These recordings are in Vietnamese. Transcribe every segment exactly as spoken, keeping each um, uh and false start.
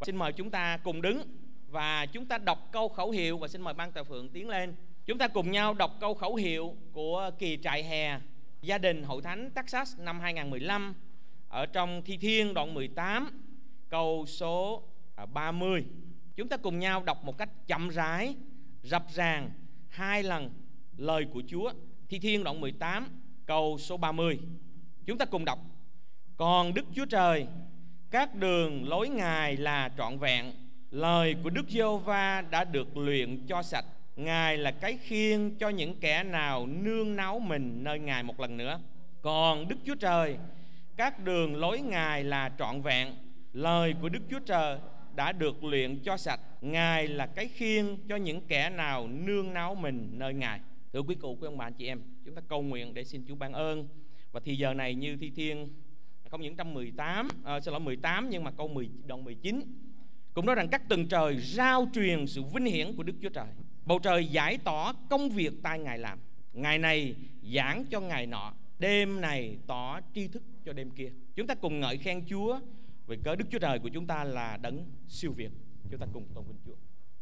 Xin mời chúng ta cùng đứng và chúng ta đọc câu khẩu hiệu, và xin mời ban thờ phượng tiến lên. Chúng ta cùng nhau đọc câu khẩu hiệu của kỳ trại hè Gia đình Hội Thánh Texas năm hai không một lăm ở trong Thi Thiên đoạn mười tám câu số ba mươi. Chúng ta cùng nhau đọc một cách chậm rãi, rập ràng hai lần lời của Chúa. Thi Thiên đoạn mười tám câu số ba mươi. Chúng ta cùng đọc: Còn Đức Chúa Trời, các đường lối Ngài là trọn vẹn, lời của Đức Giê-hô-va đã được luyện cho sạch. Ngài là cái khiên cho những kẻ nào nương náu mình nơi Ngài. Một lần nữa: Còn Đức Chúa Trời, các đường lối Ngài là trọn vẹn, lời của Đức Chúa Trời đã được luyện cho sạch. Ngài là cái khiên cho những kẻ nào nương náu mình nơi Ngài. Thưa quý cụ, quý ông bà, anh chị em, chúng ta cầu nguyện để xin Chúa ban ơn. Và thì giờ này như Thi Thiên không những trăm mười tám, à, xin lỗi mười tám, nhưng mà câu mười, đoạn mười chín cũng nói rằng các tầng trời rao truyền sự vinh hiển của Đức Chúa Trời. Bầu trời giải tỏ công việc tay Ngài làm. Ngày này giảng cho ngày nọ, đêm này tỏ tri thức cho đêm kia. Chúng ta cùng ngợi khen Chúa vì cớ Đức Chúa Trời của chúng ta là đấng siêu việt. Chúng ta cùng tôn vinh Chúa.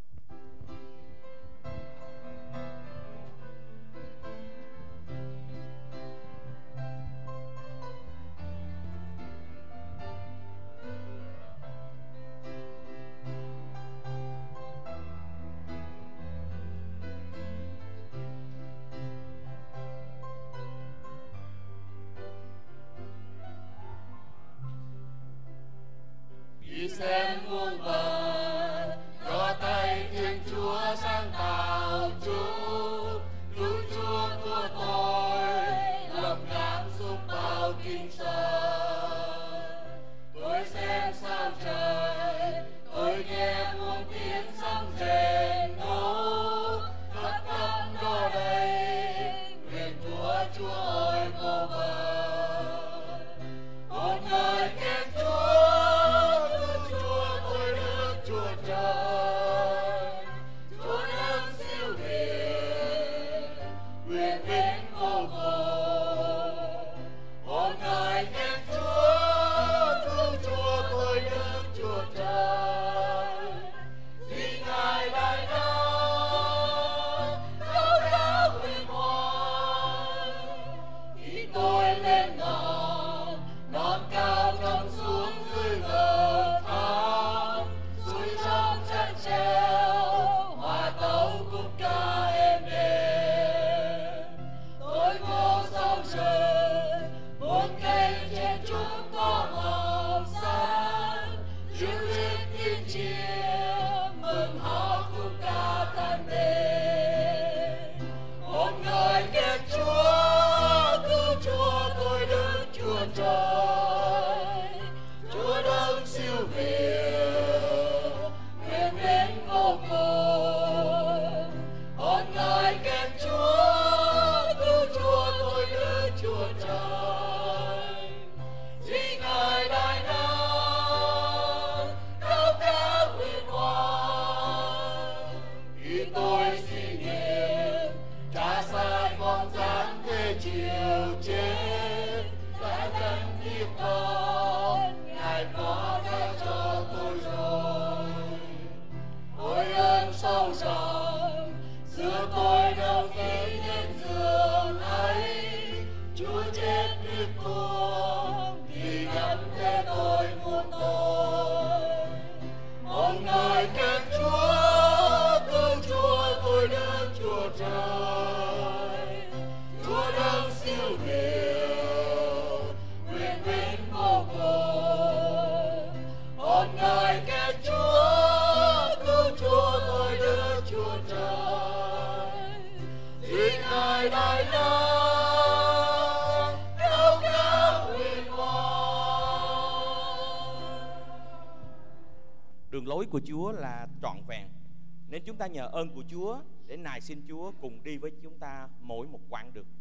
Khi xem muôn vời do tay Thiên Chúa sáng tạo chúng, cứu Chúa của tôi lòng cảm xúc bao kinh sợ. Tôi xem sao trời, tôi nghe muôn tiếng sấm rền nổ, khắp khắp đó đây nguyện của Chúa ơi vô bờ. Một người khen Chúa, đường lối của Chúa là trọn vẹn, nên chúng ta nhờ ơn của Chúa để nài xin Chúa cùng đi với chúng ta mỗi một quãng đường.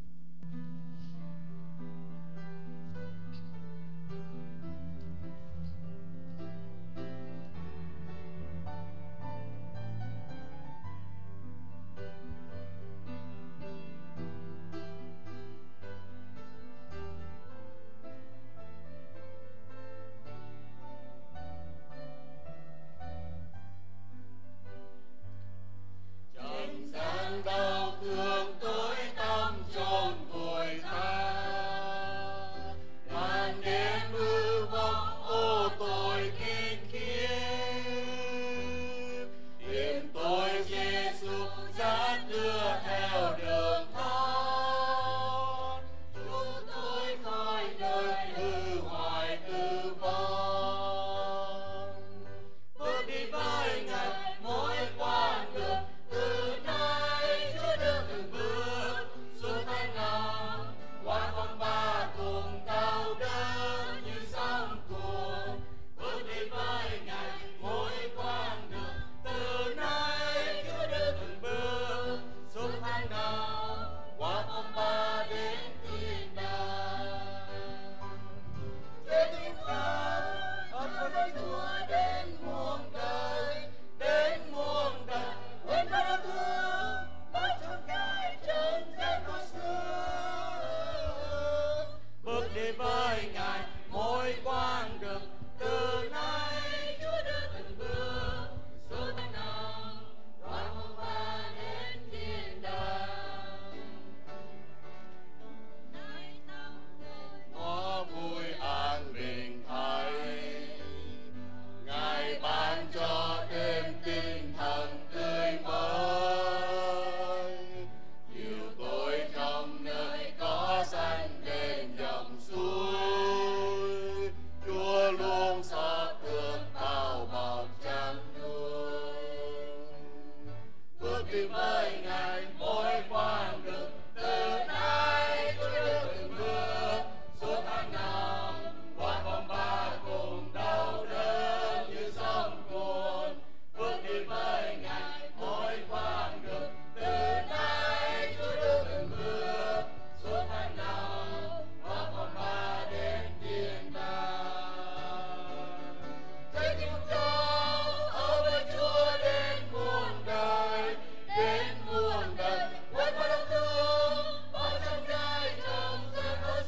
đi với Ngài mỗi quãng đường. Từ nay Chúa đưa từng bước suốt tháng năm, qua vòng ba cùng đau đớn như sóng cuồn. Bước đi với Ngài mỗi quãng đường. Từ nay Chúa đưa từng bước suốt tháng năm, qua vòng ba đến thiên đàng. Trái tim con ở với Chúa đến muôn đời, đến muôn đời. Quên qua đau thương bao trăm gai trầm gian khó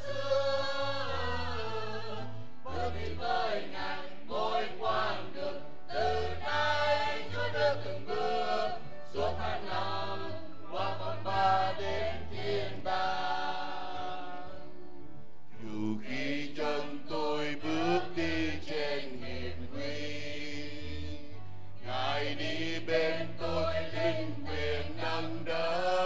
xưa. Bước đi với Ngài mỗi quãng đường. Từ nay Chúa đưa từng bước suốt tháng năm, qua vòng ba đến thiên đàng. Dù khi chân tôi bước đi trên hiểm nguy, Ngài đi bên tôi linh quyền nâng đỡ.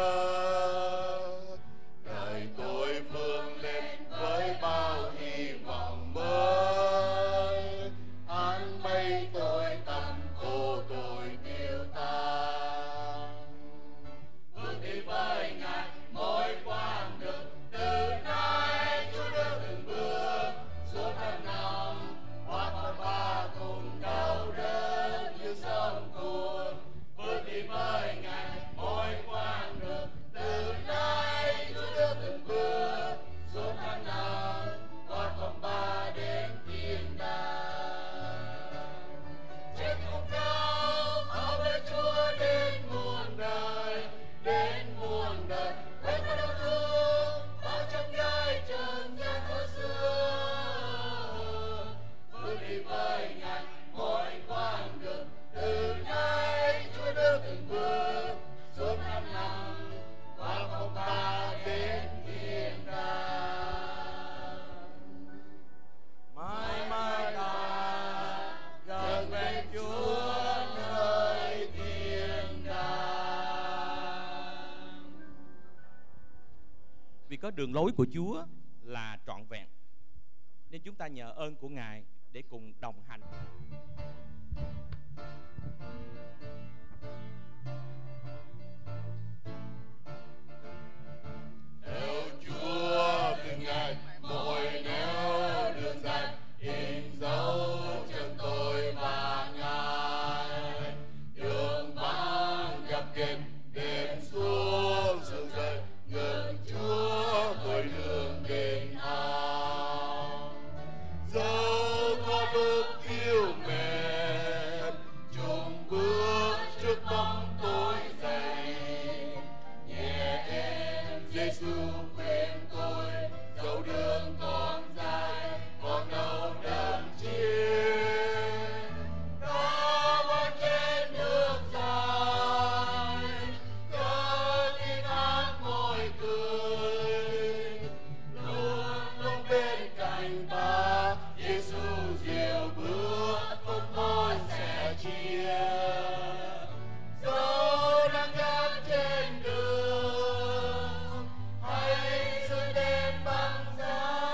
Đời tôi vươn lên với bao hy vọng mới, áng mây tôi tầm ô tôi tiêu tan. Bước đi với Ngài mỗi quãng đường. Từ nay Chúa đưa từng bước suốt tháng năm, qua vòng ba cùng đau đớn như sóng cuồn. Bước đi với Ngài mỗi quãng đường. Từ nay Chúa đưa từng bước suốt tháng năm, qua vòng ba đến thiên đàng. Trên không cao ở với Chúa đến muôn đời, đến muôn đời. Quên qua đau thương bao trăm gai trần gian khó xưa. Bước đi với Ngài mỗi quãng đường. Từ nay Chúa đưa từng bước suốt tháng năm, qua vòng ba đến thiên đàng. Mãi mãi ta gần bên Chúa nơi thiên đàng. Vì có đường lối của Chúa là trọn vẹn, nên chúng ta nhờ ơn của Ngài để cùng đồng hành. Theo Chúa bên Ngài mỗi nẻo đường dài, in dấu chân tôi và Ngài. Đường vắng gặp kềm đêm xuống sương rơi, ngưỡng Chúa tôi đường bình an. Dẫu có bước yêu mềm, chung bước trước bóng tối dày. Nhẹ êm Giêsu khuyên tôi, dẫu đường còn dài, còn đâu đớn chiến. Ta vẫn trên đường dài, cất tiếng hát môi cười. Luôn luôn bên cạnh ta, Giêsu dìu bước, không thôi sẻ chia. Dẫu đang gác trên đường, hay rơi đêm băng giá,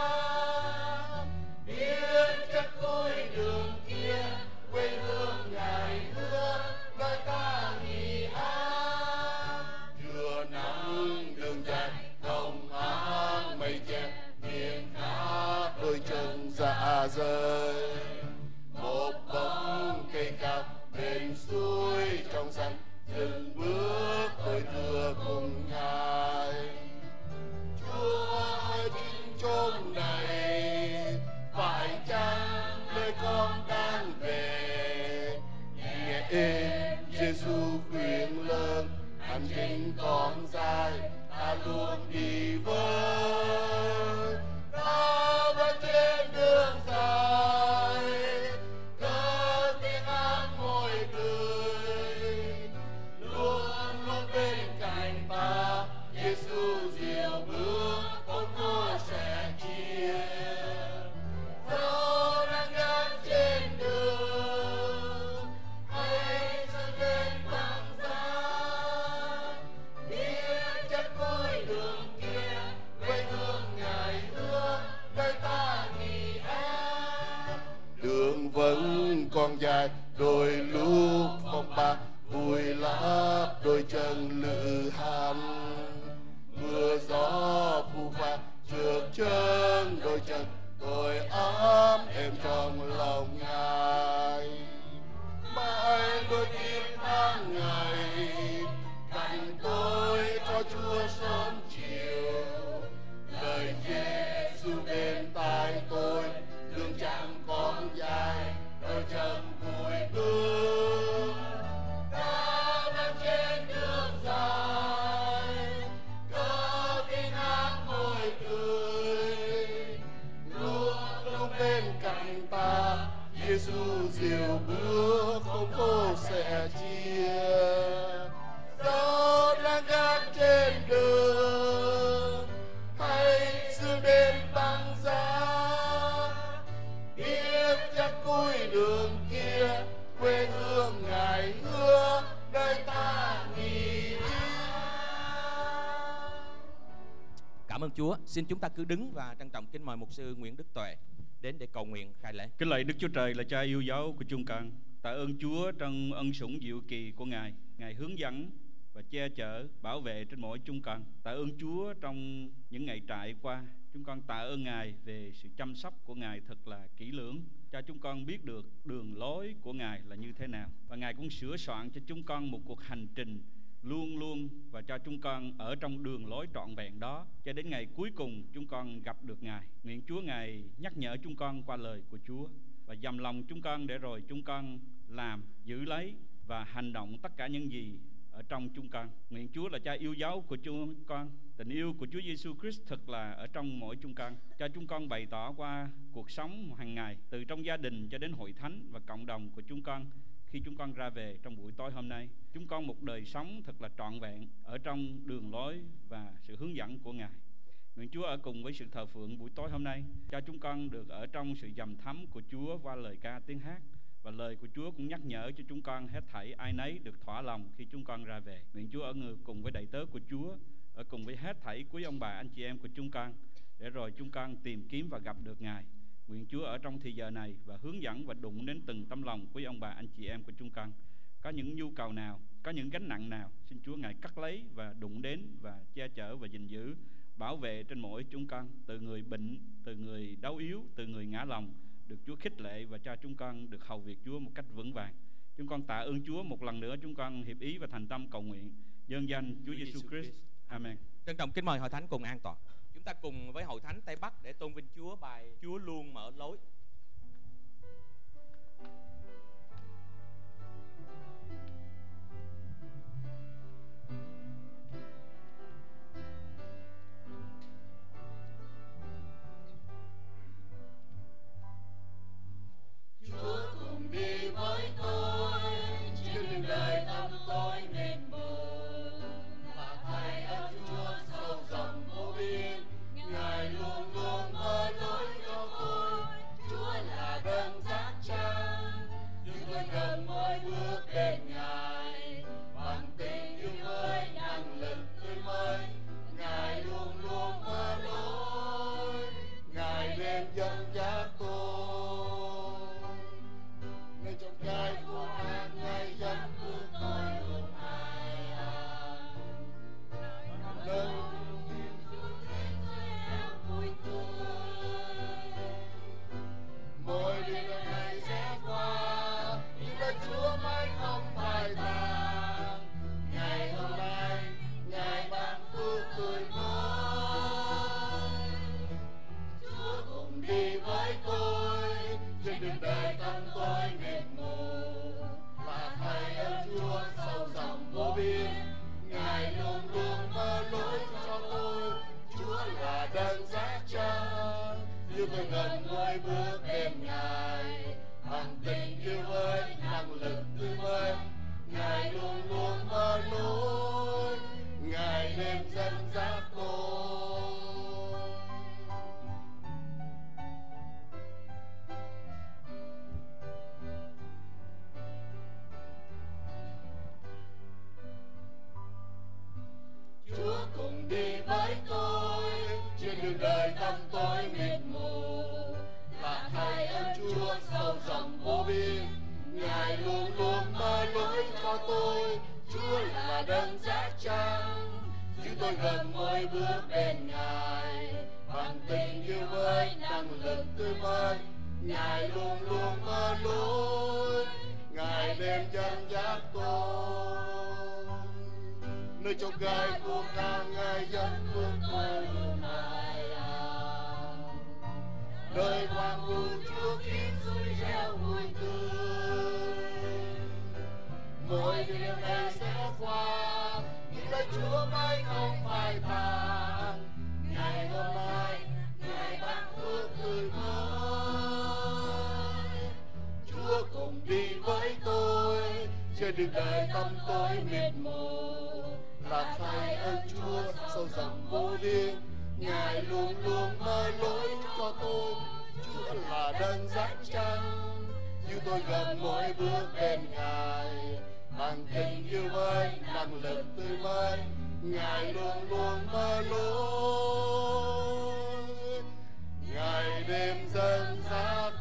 biết chắc cuối đường kia, quê hương Ngài hứa đợi ta nghỉ an. Chưa nắng đường dài, không áng mây che, miền khát đôi chân dạ rơi. Một bóng cây cao bên suối trong xanh, dừng bước tôi thưa cùng Ngài. Chúa ơi chính chốn này, phải chăng nơi con đang về? Nghe êm Giêsu khuyên lớn, hành trình còn dài, ta luôn đi với. Ta vẫn trên đường dài, cất tiếng hát môi cười. Luôn luôn bên cạnh ta, Giêsu dìu bước, không thôi sẻ chia. Dẫu đang gác trên đường, hay rơi đêm băng giá, biết chắc cuối đường kia, quê hương Ngài hứa nơi ta nghỉ an. Đường vẫn còn dài, đôi lúc phong ba vui lấp đôi chân lữ hành. Mưa gió phù phàng trượt chân đôi chân, tôi ấm êm trong lòng Ngài. Mãi đôi tim tháng ngày cạnh tôi cho Chúa sớm chiều. Lời Giê-xu bên tai tôi, đường chẳng còn dài, đôi chân vui tươi. Ta đang trên đường dài, có tiếng hát vui tươi. Luôn luôn bên cạnh ta, Giê-xu dìu bước không khô sẻ chia. Gió đang gác trên đường, hay sương đêm băng giá, biết chắc cuối đường kia quê hương Ngài hứa nơi ta nghỉ. Cảm ơn Chúa. Xin chúng ta cứ đứng và trân trọng kính mời mục sư Nguyễn Đức Tuệ đến để cầu nguyện khai lễ. Kính lạy Đức Chúa Trời là Cha yêu dấu của chúng con. Tạ ơn Chúa trong ân sủng diệu kỳ của Ngài. Ngài hướng dẫn và che chở, bảo vệ trên mỗi chúng con. Tạ ơn Chúa trong những ngày trải qua. Chúng con tạ ơn Ngài về sự chăm sóc của Ngài thật là kỹ lưỡng, cho chúng con biết được đường lối của Ngài là như thế nào. Và Ngài cũng sửa soạn cho chúng con một cuộc hành trình luôn luôn và cho chúng con ở trong đường lối trọn vẹn đó, cho đến ngày cuối cùng chúng con gặp được Ngài. Nguyện Chúa Ngài nhắc nhở chúng con qua lời của Chúa và dầm lòng chúng con, để rồi chúng con làm, giữ lấy và hành động tất cả những gì ở trong chúng con. Nguyện Chúa là Cha yêu dấu của chúng con, tình yêu của Chúa Giêsu Christ thật là ở trong mỗi chúng con, cho chúng con bày tỏ qua cuộc sống hàng ngày, từ trong gia đình cho đến hội thánh và cộng đồng của chúng con. Khi chúng con ra về trong buổi tối hôm nay, chúng con một đời sống thật là trọn vẹn ở trong đường lối và sự hướng dẫn của Ngài. Nguyện Chúa ở cùng với sự thờ phượng buổi tối hôm nay, cho chúng con được ở trong sự dầm thắm của Chúa qua lời ca tiếng hát. Và lời của Chúa cũng nhắc nhở cho chúng con hết thảy ai nấy được thỏa lòng khi chúng con ra về. Nguyện Chúa ở ngược cùng với đầy tớ của Chúa, ở cùng với hết thảy quý ông bà anh chị em của chúng con, để rồi chúng con tìm kiếm và gặp được Ngài. Nguyện Chúa ở trong thời giờ này và hướng dẫn và đụng đến từng tấm lòng quý ông bà anh chị em của chúng con. Có những nhu cầu nào, có những gánh nặng nào, xin Chúa Ngài cắt lấy và đụng đến và che chở và gìn giữ, bảo vệ trên mỗi chúng con, từ người bệnh, từ người đau yếu, từ người ngã lòng, được Chúa khích lệ và cho chúng con được hầu việc Chúa một cách vững vàng. Chúng con tạ ơn Chúa một lần nữa, chúng con hiệp ý và thành tâm cầu nguyện nhân danh Chúa Giêsu Christ. Amen. Trân trọng kính mời hội thánh cùng an tọa. Chúng ta cùng với hội thánh Tây Bắc để tôn vinh Chúa bài Chúa luôn mở lối. Chúa cùng đi với tôi trên đường đời tâm tôi mệt mỏi, và thay ơn Chúa sâu rộng vô biên. Ngài luôn luôn mở lối cho tôi. Chúa là đấng giác cha, giúp tôi gần mỗi bước bên Ngài. Bằng tình yêu với năng lực tươi mới, Ngài luôn luôn mở lối. Ngài nên dẫn dắt tôi. Nơi trong cái của Ngài, Ngài dẫn bước tôi luôn ai an. Nơi mỗi đêm ngày sẽ qua, nhưng lời Chúa mãi không phai tàn. Ngày hôm nay, Ngài ban phước tươi mới. Chúa cùng đi với tôi trên đường đời tâm tôi mệt mỏi, và thay ơn Chúa sâu rộng vô biên. Ngài luôn luôn mở lối cho tôi. Chúa là đấng giác cha, giúp tôi gần mỗi bước bên Ngài. Bằng tình yêu với năng lực tươi mới, Ngài luôn luôn mở lối. Ngài nên dẫn dắt tôi. Chúa cùng đi với tôi trên đường đời tâm tôi mệt mỏi, và thay ơn Chúa sâu rộng vô biên. Ngài luôn luôn mở lối cho tôi. tôi gần mỗi bước bên Ngài, bằng tình yêu với năng lực tươi mới. Ngài luôn luôn mở lối, Ngài đêm dẫn dắt tôi. Nơi chốn gai của càng Ngài dẫn bước tôi luôn hài lòng. Đời hoàng vũ Chúa khiến suối reo vui tươi. Mỗi điều này sẽ qua, nhưng lời Chúa mãi không phai tàn. Ngày hôm nay, Ngài ban ước tươi mới. Chúa cùng đi với tôi, trên đường đời tâm tôi mịt mù. Là thay ơn Chúa sâu rộng vô biên, Ngài luôn luôn mở lối cho tôi. Chúa là đấng dắt chân, như tôi gần mỗi bước bên Ngài. Bằng tình yêu với năng lực tươi mới, Ngài luôn luôn mở lối, Ngài đêm dẫn dắt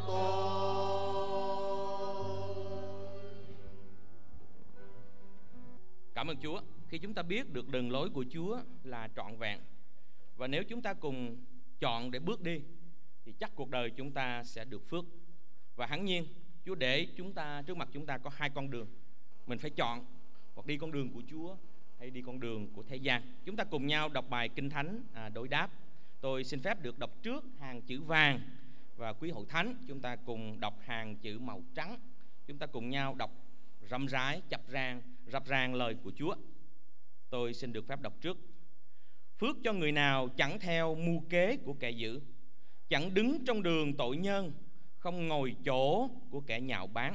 tôi. Cảm ơn Chúa. Khi chúng ta biết được đường lối của Chúa là trọn vẹn, và nếu chúng ta cùng chọn để bước đi, thì chắc cuộc đời chúng ta sẽ được phước. Và hẳn nhiên Chúa để chúng ta, trước mặt chúng ta có hai con đường. Mình phải chọn hoặc đi con đường của Chúa hay đi con đường của thế gian. Chúng ta cùng nhau đọc bài Kinh Thánh à, đối đáp. Tôi xin phép được đọc trước hàng chữ vàng, và quý hội thánh chúng ta cùng đọc hàng chữ màu trắng. Chúng ta cùng nhau đọc râm rái, chập rang, rập ràng lời của Chúa. Tôi xin được phép đọc trước. Phước cho người nào chẳng theo mưu kế của kẻ dữ, chẳng đứng trong đường tội nhân, không ngồi chỗ của kẻ nhạo báng.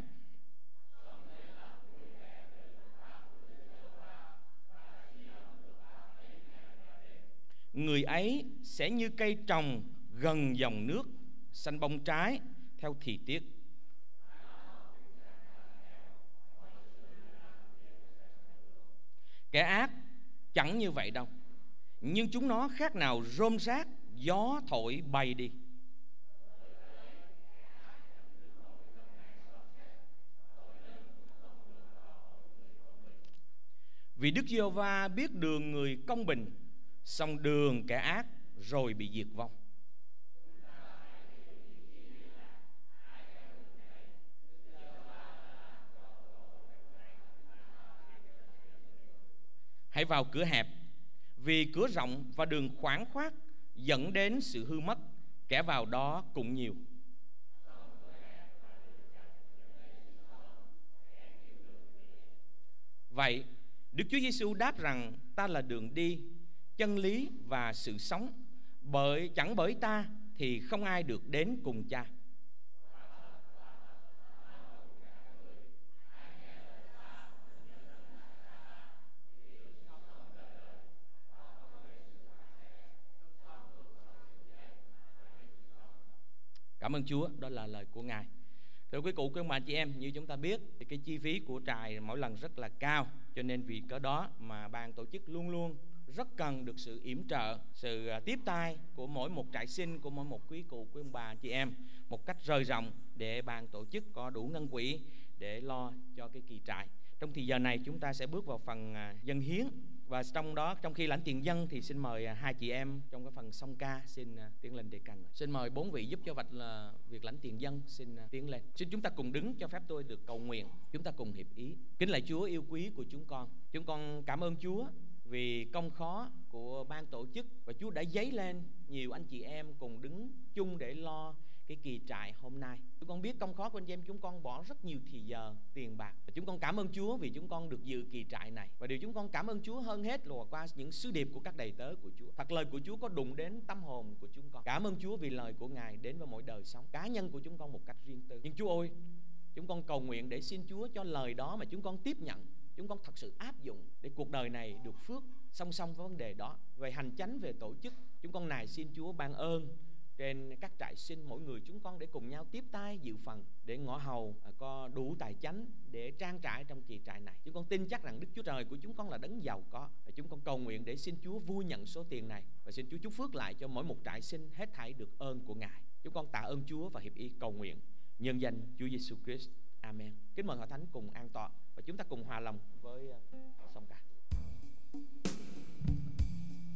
Người ấy sẽ như cây trồng gần dòng nước, xanh bông trái theo thì tiết. Kẻ ác chẳng như vậy đâu, nhưng chúng nó khác nào rôm rác gió thổi bay đi. Vì Đức Giê-hô-va biết đường người công bình, song đường kẻ ác rồi bị diệt vong. Hãy vào cửa hẹp, vì cửa rộng và đường khoáng khoát dẫn đến sự hư mất, kẻ vào đó cũng nhiều. Vậy Đức Chúa Giêsu đáp rằng: ta là đường đi, chân lý và sự sống, bởi chẳng bởi ta thì không ai được đến cùng Cha. Cảm ơn Chúa, đó là lời của Ngài. Thưa quý cụ, quý ông bà chị em, như chúng ta biết thì cái chi phí của trại mỗi lần rất là cao, cho nên vì cớ đó mà ban tổ chức luôn luôn rất cần được sự yểm trợ, sự tiếp tay của mỗi một trại sinh, của mỗi một quý cụ, quý ông bà chị em một cách rời rộng, để ban tổ chức có đủ ngân quỹ để lo cho cái kỳ trại. Trong thì giờ này chúng ta sẽ bước vào phần dâng hiến, và trong đó, trong khi lãnh tiền dân thì xin mời hai chị em trong cái phần song ca xin tiến lên để cần. Xin mời bốn vị giúp cho vạch là việc lãnh tiền dân xin tiến lên. Xin chúng ta cùng đứng, cho phép tôi được cầu nguyện. Chúng ta cùng hiệp ý. Kính lạy Chúa yêu quý của chúng con, chúng con cảm ơn Chúa vì công khó của ban tổ chức, và Chúa đã dấy lên nhiều anh chị em cùng đứng chung để lo cái kỳ trại hôm nay. Chúng con biết công khó của anh chị em, chúng con bỏ rất nhiều thì giờ, tiền bạc, và chúng con cảm ơn Chúa vì chúng con được dự kỳ trại này. Và điều chúng con cảm ơn Chúa hơn hết là qua những sứ điệp của các đầy tớ của Chúa. Thật lời của Chúa có đụng đến tâm hồn của chúng con. Cảm ơn Chúa vì lời của Ngài đến với mỗi đời sống cá nhân của chúng con một cách riêng tư. Nhưng Chúa ơi, chúng con cầu nguyện để xin Chúa cho lời đó mà chúng con tiếp nhận, chúng con thật sự áp dụng để cuộc đời này được phước. Song song với vấn đề đó, về hành chánh, về tổ chức, chúng con nài xin Chúa ban ơn trên các trại sinh, mỗi người chúng con để cùng nhau tiếp tay dự phần, để ngõ hầu à, có đủ tài chánh để trang trải trong kỳ trại này. Chúng con tin chắc rằng Đức Chúa Trời của chúng con là đấng giàu có, và chúng con cầu nguyện để xin Chúa vui nhận số tiền này, và xin Chúa chúc phước lại cho mỗi một trại sinh hết thảy được ơn của Ngài. Chúng con tạ ơn Chúa và hiệp ý cầu nguyện nhân danh Chúa Giêsu Christ. Amen. Kính mời hội thánh cùng an tọa, và chúng ta cùng hòa lòng với uh, song ca.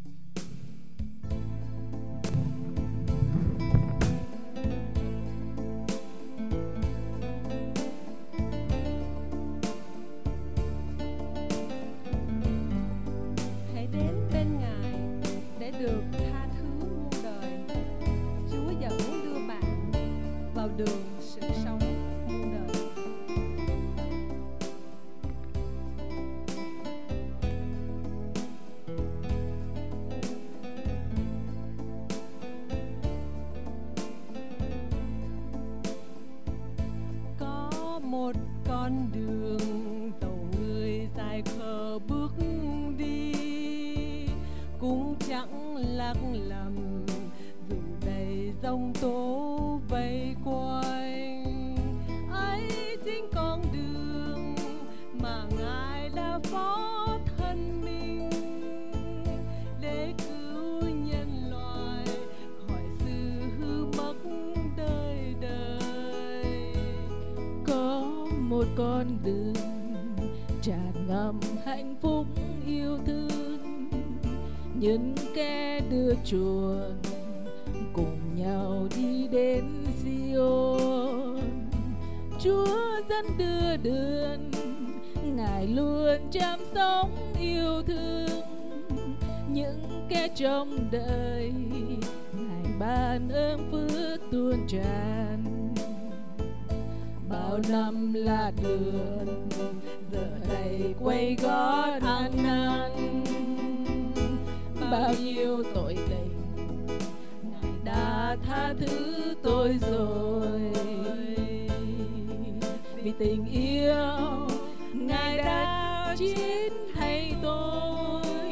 đường dòng người dài khờ bước đi, cũng chẳng lạc lầm dù đầy giông tố vây quanh. Ấy chính con đường mà Ngài đã phó thân mình để cứu nhân loại khỏi sự hư mất đời đời. Có một con đường tràn ngập hạnh phúc yêu thương, những kẻ đưa chuồn cùng nhau đi đến Sion. Chúa dẫn đưa đường, Ngài luôn chăm sóc yêu thương những kẻ trong đời, Ngài ban ơn phước tuôn tràn. Bao năm là đường giờ đây quay gót ăn năn, bao nhiêu tội tình Ngài đã tha thứ tôi rồi. Vì tình yêu Ngài đã chiến thay tôi,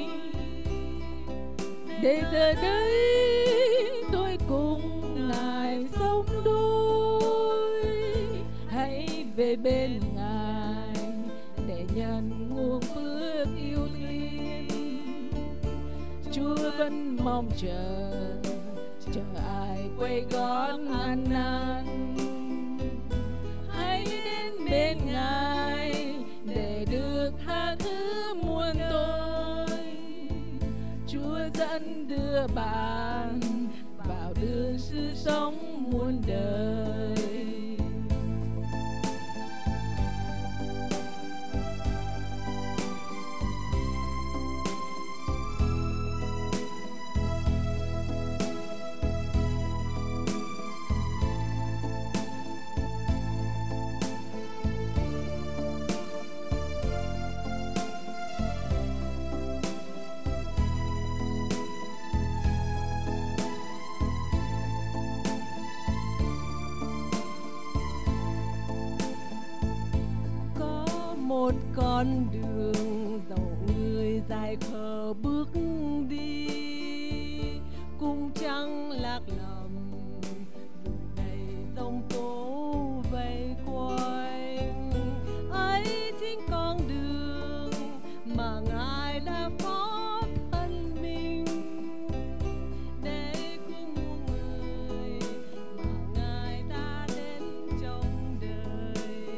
để giờ đây tôi cùng Ngài sống đôi. Hãy về bên Ngài để nhận nguồn phước yêu thiên. Chúa vẫn mong chờ chờ ai quay gót ăn năn. Hãy đến bên Ngài để được tha thứ muôn tội. Chúa dẫn đưa bạn vào đường sự sống muôn đời. Một con đường dòng người dài khờ bước đi, cũng chẳng lạc lầm dù đầy giông tố vây quanh. Ấy chính con đường mà Ngài đã phó thân mình để cứu muôn người mà Ngài đã đến trong đời.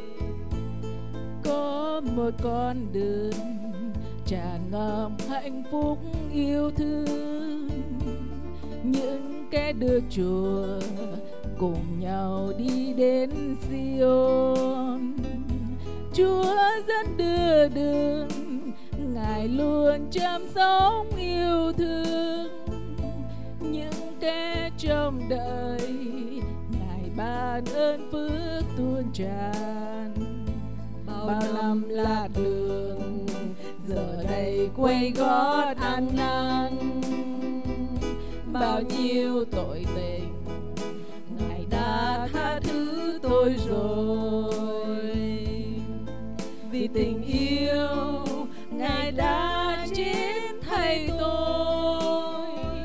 Có một con đường tràn ngập hạnh phúc yêu thương, những kẻ đưa chùa cùng nhau đi đến Sion. Chúa dẫn đưa đường, Ngài luôn chăm sóc yêu thương những kẻ trong đời, Ngài ban ơn phước tuôn tràn. Bao năm là đường giờ đây quay gót ăn năn, bao nhiêu tội tình Ngài đã tha thứ tôi rồi. Vì tình yêu Ngài đã chết thay tôi,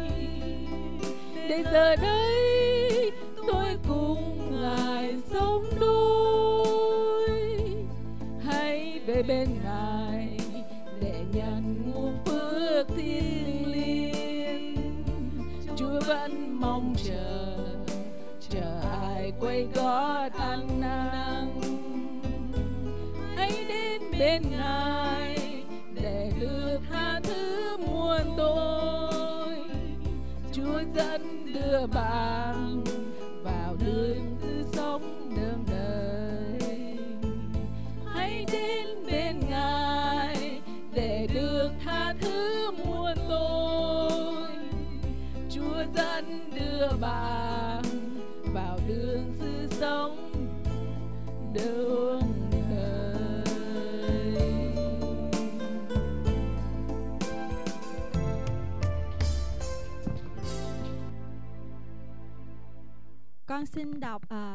để giờ đây tôi cùng Ngài sống đôi. Hãy về bên Ngài để nhận nguồn phước thiêng liêng. Chúa vẫn mong chờ chờ ai quay gót ăn năn. Hãy đến bên Ngài để được tha thứ muôn tội. Chúa dẫn đưa bạn vào đường tư sống đường đời. Hãy đến bên Ngài để được tha thứ muôn tội. Chúa dẫn đưa bạn vào đường sự sống đường đời. Con xin đọc uh,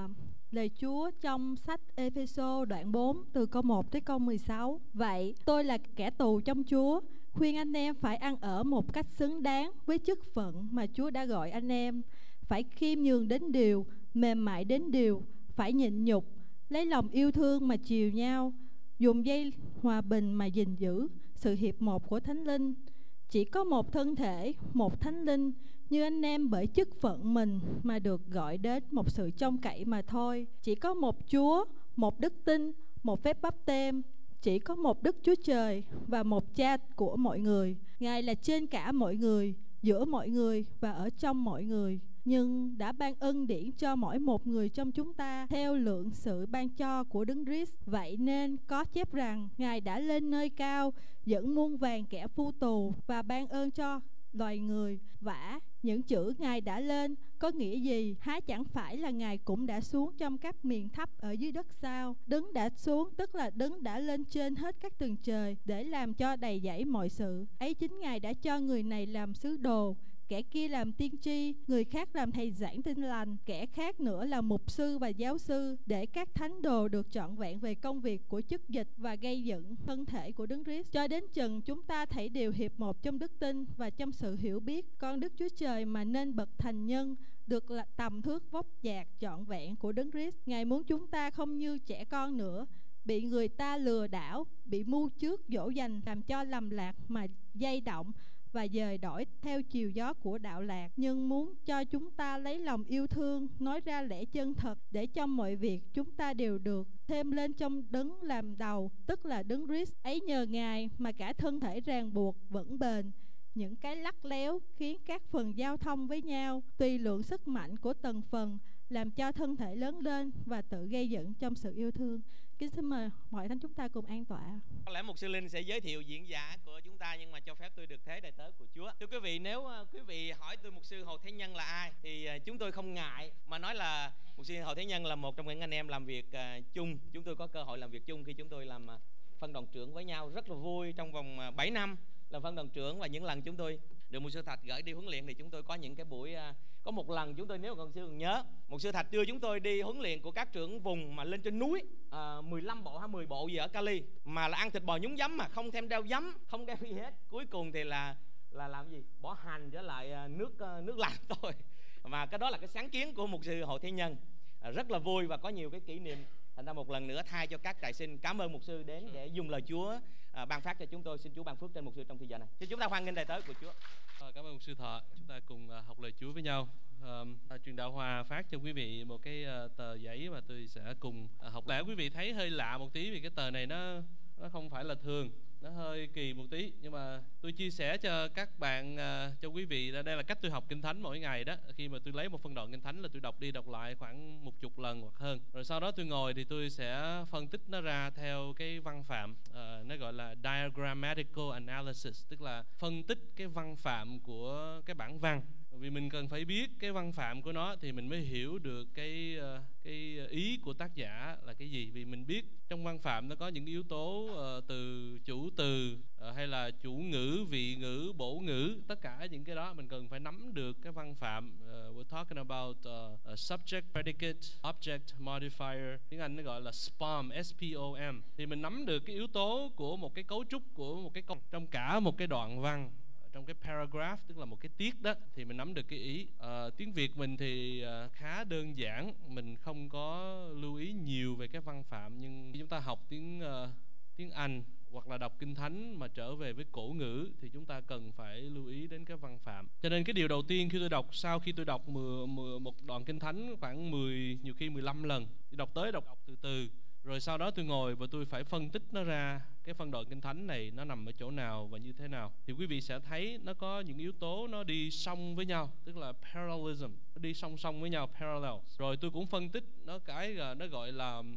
lời Chúa trong sách Ê-phê-sô đoạn bốn từ câu một tới câu mười sáu. Vậy tôi là kẻ tù trong Chúa, khuyên anh em phải ăn ở một cách xứng đáng với chức phận mà Chúa đã gọi anh em, phải khiêm nhường đến điều, mềm mại đến điều, phải nhịn nhục, lấy lòng yêu thương mà chiều nhau, dùng dây hòa bình mà gìn giữ sự hiệp một của Thánh Linh. Chỉ có một thân thể, một Thánh Linh, như anh em bởi chức phận mình mà được gọi đến một sự trông cậy mà thôi. Chỉ có một Chúa, một đức tin, một phép báp têm, chỉ có một Đức Chúa Trời và một Cha của mọi người. Ngài là trên cả mọi người, giữa mọi người và ở trong mọi người, nhưng đã ban ân điển cho mỗi một người trong chúng ta theo lượng sự ban cho của Đấng Christ. Vậy nên có chép rằng Ngài đã lên nơi cao, dẫn muôn vàn kẻ phu tù và ban ơn cho loài người. Vả, những chữ Ngài đã lên có nghĩa gì? Há chẳng phải là Ngài cũng đã xuống trong các miền thấp ở dưới đất sao? Đấng đã xuống tức là Đấng đã lên trên hết các tầng trời để làm cho đầy dẫy mọi sự. Ấy chính Ngài đã cho người này làm sứ đồ, kẻ kia làm tiên tri, người khác làm thầy giảng tin lành, kẻ khác nữa là mục sư và giáo sư, để các thánh đồ được trọn vẹn về công việc của chức dịch và gây dựng thân thể của Đấng Christ, cho đến chừng chúng ta thảy đều hiệp một trong đức tin và trong sự hiểu biết con Đức Chúa Trời mà nên bậc thành nhân, được là tầm thước vóc dạc trọn vẹn của Đấng Christ. Ngài muốn chúng ta không như trẻ con nữa, bị người ta lừa đảo, bị mưu trước dỗ dành, làm cho lầm lạc mà dây động và dời đổi theo chiều gió của đạo lạc, nhưng muốn cho chúng ta lấy lòng yêu thương, nói ra lẽ chân thật, để trong mọi việc chúng ta đều được thêm lên trong Đấng làm đầu, tức là Đấng Christ. Ấy nhờ Ngài mà cả thân thể ràng buộc vững bền, những cái lắc léo khiến các phần giao thông với nhau, tùy lượng sức mạnh của từng phần, làm cho thân thể lớn lên và tự gây dựng trong sự yêu thương. Kính xin mời mọi thánh chúng ta cùng an tọa. Có lẽ mục sư Linh sẽ giới thiệu diễn giả của chúng ta, nhưng mà cho phép tôi được thế đầy tớ của Chúa. Thưa quý vị, nếu quý vị hỏi tôi mục sư Hồ Thế Nhân là ai thì chúng tôi không ngại mà nói là mục sư Hồ Thế Nhân là một trong những anh em làm việc uh, chung. Chúng tôi có cơ hội làm việc chung khi chúng tôi làm uh, phân đoàn trưởng với nhau, rất là vui. Trong vòng uh, bảy năm làm phân đoàn trưởng, và những lần chúng tôi được mục sư Thạch gửi đi huấn luyện thì chúng tôi có những cái buổi uh, có một lần chúng tôi, nếu mà mục sư còn nhớ, mục sư Thạch đưa chúng tôi đi huấn luyện của các trưởng vùng mà lên trên núi, à, mười lăm bộ hay mười bộ gì ở Cali, mà là ăn thịt bò nhúng giấm, mà không thêm đeo giấm, không đeo gì hết. Cuối cùng thì là là làm gì? Bỏ hành với lại nước nước lạnh thôi. Và cái đó là cái sáng kiến của mục sư Hồ Thế Nhân, à, rất là vui và có nhiều cái kỷ niệm. Thành ra một lần nữa thay cho các trại sinh, cảm ơn mục sư đến để dùng lời Chúa à, ban phát cho chúng tôi. Xin Chúa ban phước trên mục sư trong thời gian này. Xin chúng ta hoan nghênh đầy tớ của Chúa. À, cảm ơn mục sư Thọ. Chúng ta cùng uh, học lời Chúa với nhau. Uh, truyền đạo Hòa phát cho quý vị một cái uh, tờ giấy mà tôi sẽ cùng uh, học. Lẽ quý vị thấy hơi lạ một tí vì cái tờ này nó nó không phải là thường, nó hơi kỳ một tí, nhưng mà tôi chia sẻ cho các bạn, uh, cho quý vị, đây là cách tôi học Kinh Thánh mỗi ngày đó. Khi mà tôi lấy một phân đoạn Kinh Thánh là tôi đọc đi đọc lại khoảng một chục lần hoặc hơn, rồi sau đó tôi ngồi thì tôi sẽ phân tích nó ra theo cái văn phạm, uh, nó gọi là diagrammatical analysis, tức là phân tích cái văn phạm của cái bản văn. Vì mình cần phải biết cái văn phạm của nó thì mình mới hiểu được cái cái ý của tác giả là cái gì. Vì mình biết trong văn phạm nó có những yếu tố uh, từ chủ từ uh, hay là chủ ngữ, vị ngữ, bổ ngữ, tất cả những cái đó mình cần phải nắm được cái văn phạm. Uh, we're talking about uh, uh, subject, predicate, object, modifier. Tiếng Anh nó gọi là S P O M, S P O M. Thì mình nắm được cái yếu tố của một cái cấu trúc của một cái câu trong cả một cái đoạn văn, trong cái paragraph, tức là một cái tiết đó, thì mình nắm được cái ý. À, tiếng Việt mình thì à, khá đơn giản, mình không có lưu ý nhiều về cái văn phạm, nhưng khi chúng ta học tiếng uh, tiếng Anh hoặc là đọc Kinh Thánh mà trở về với cổ ngữ thì chúng ta cần phải lưu ý đến cái văn phạm. Cho nên cái điều đầu tiên khi tôi đọc, sau khi tôi đọc mười, mười, một đoạn Kinh Thánh khoảng mười, nhiều khi mười lăm lần, tôi đọc tới đọc, đọc từ từ, rồi sau đó tôi ngồi và tôi phải phân tích nó ra, cái phân đoạn Kinh Thánh này nó nằm ở chỗ nào và như thế nào. Thì quý vị sẽ thấy nó có những yếu tố nó đi song với nhau, tức là parallelism, nó đi song song với nhau, parallel. Rồi tôi cũng phân tích nó cái nó gọi là uh,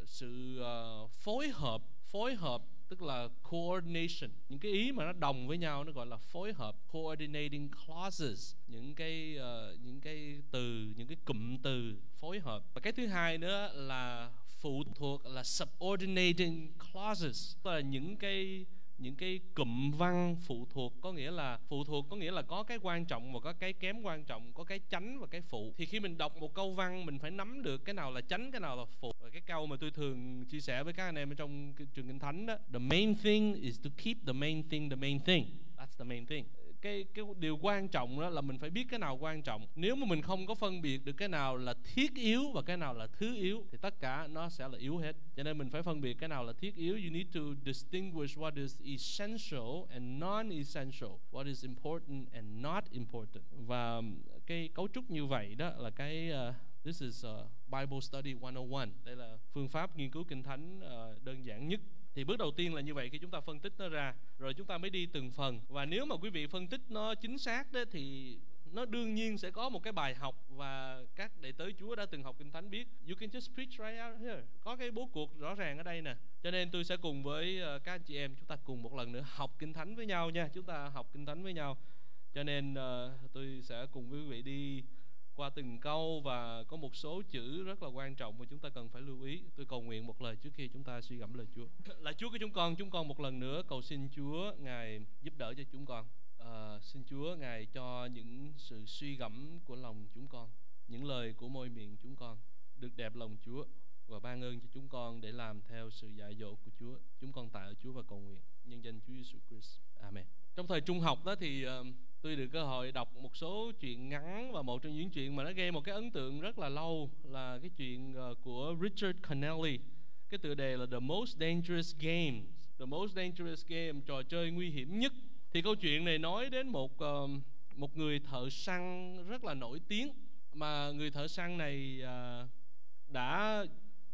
sự uh, phối hợp, phối hợp tức là coordination. Những cái ý mà nó đồng với nhau nó gọi là phối hợp, coordinating clauses, những cái uh, những cái từ, những cái cụm từ phối hợp. Và cái thứ hai nữa là phụ thuộc, là subordinating clauses, tức là những cái những cái cụm văn phụ thuộc, có nghĩa là phụ thuộc có nghĩa là có cái quan trọng và có cái kém quan trọng, có cái chánh và cái phụ. Thì khi mình đọc một câu văn mình phải nắm được cái nào là chánh, cái nào là phụ. Và cái câu mà tôi thường chia sẻ với các anh em ở trong trường Kinh Thánh đó, the main thing is to keep the main thing the main thing. That's the main thing. Cái, cái điều quan trọng đó là mình phải biết cái nào quan trọng. Nếu mà mình không có phân biệt được cái nào là thiết yếu và cái nào là thứ yếu thì tất cả nó sẽ là yếu hết. Cho nên mình phải phân biệt cái nào là thiết yếu. You need to distinguish what is essential and non-essential, what is important and not important. Và cái cấu trúc như vậy đó là cái uh, this is uh, Bible Study một không một. Đây là phương pháp nghiên cứu Kinh Thánh uh, đơn giản nhất. Thì bước đầu tiên là như vậy, khi chúng ta phân tích nó ra, rồi chúng ta mới đi từng phần. Và nếu mà quý vị phân tích nó chính xác đó thì nó đương nhiên sẽ có một cái bài học, và các đệ tử Chúa đã từng học Kinh Thánh biết you can just preach right out here. Có cái bố cục rõ ràng ở đây nè. Cho nên tôi sẽ cùng với các anh chị em chúng ta cùng một lần nữa học Kinh Thánh với nhau nha. Chúng ta học Kinh Thánh với nhau. Cho nên uh, tôi sẽ cùng với quý vị đi qua từng câu, và có một số chữ rất là quan trọng mà chúng ta cần phải lưu ý. Tôi cầu nguyện một lời trước khi chúng ta suy gẫm lời Chúa. Là Chúa của chúng con, chúng con một lần nữa cầu xin Chúa Ngài giúp đỡ cho chúng con. À, xin Chúa Ngài cho những sự suy gẫm của lòng chúng con, những lời của môi miệng chúng con được đẹp lòng Chúa, và ban ơn cho chúng con để làm theo sự dạy dỗ của Chúa. Chúng con tạ ơn Chúa và cầu nguyện nhân danh Chúa Giêsu Christ. Amen. Trong thời trung học đó thì uh, tôi được cơ hội đọc một số chuyện ngắn, và một trong những chuyện mà nó gây một cái ấn tượng rất là lâu là cái chuyện uh, của Richard Connelly. Cái tựa đề là The Most Dangerous Game. The Most Dangerous Game, trò chơi nguy hiểm nhất. Thì câu chuyện này nói đến một uh, một người thợ săn rất là nổi tiếng, mà người thợ săn này uh, đã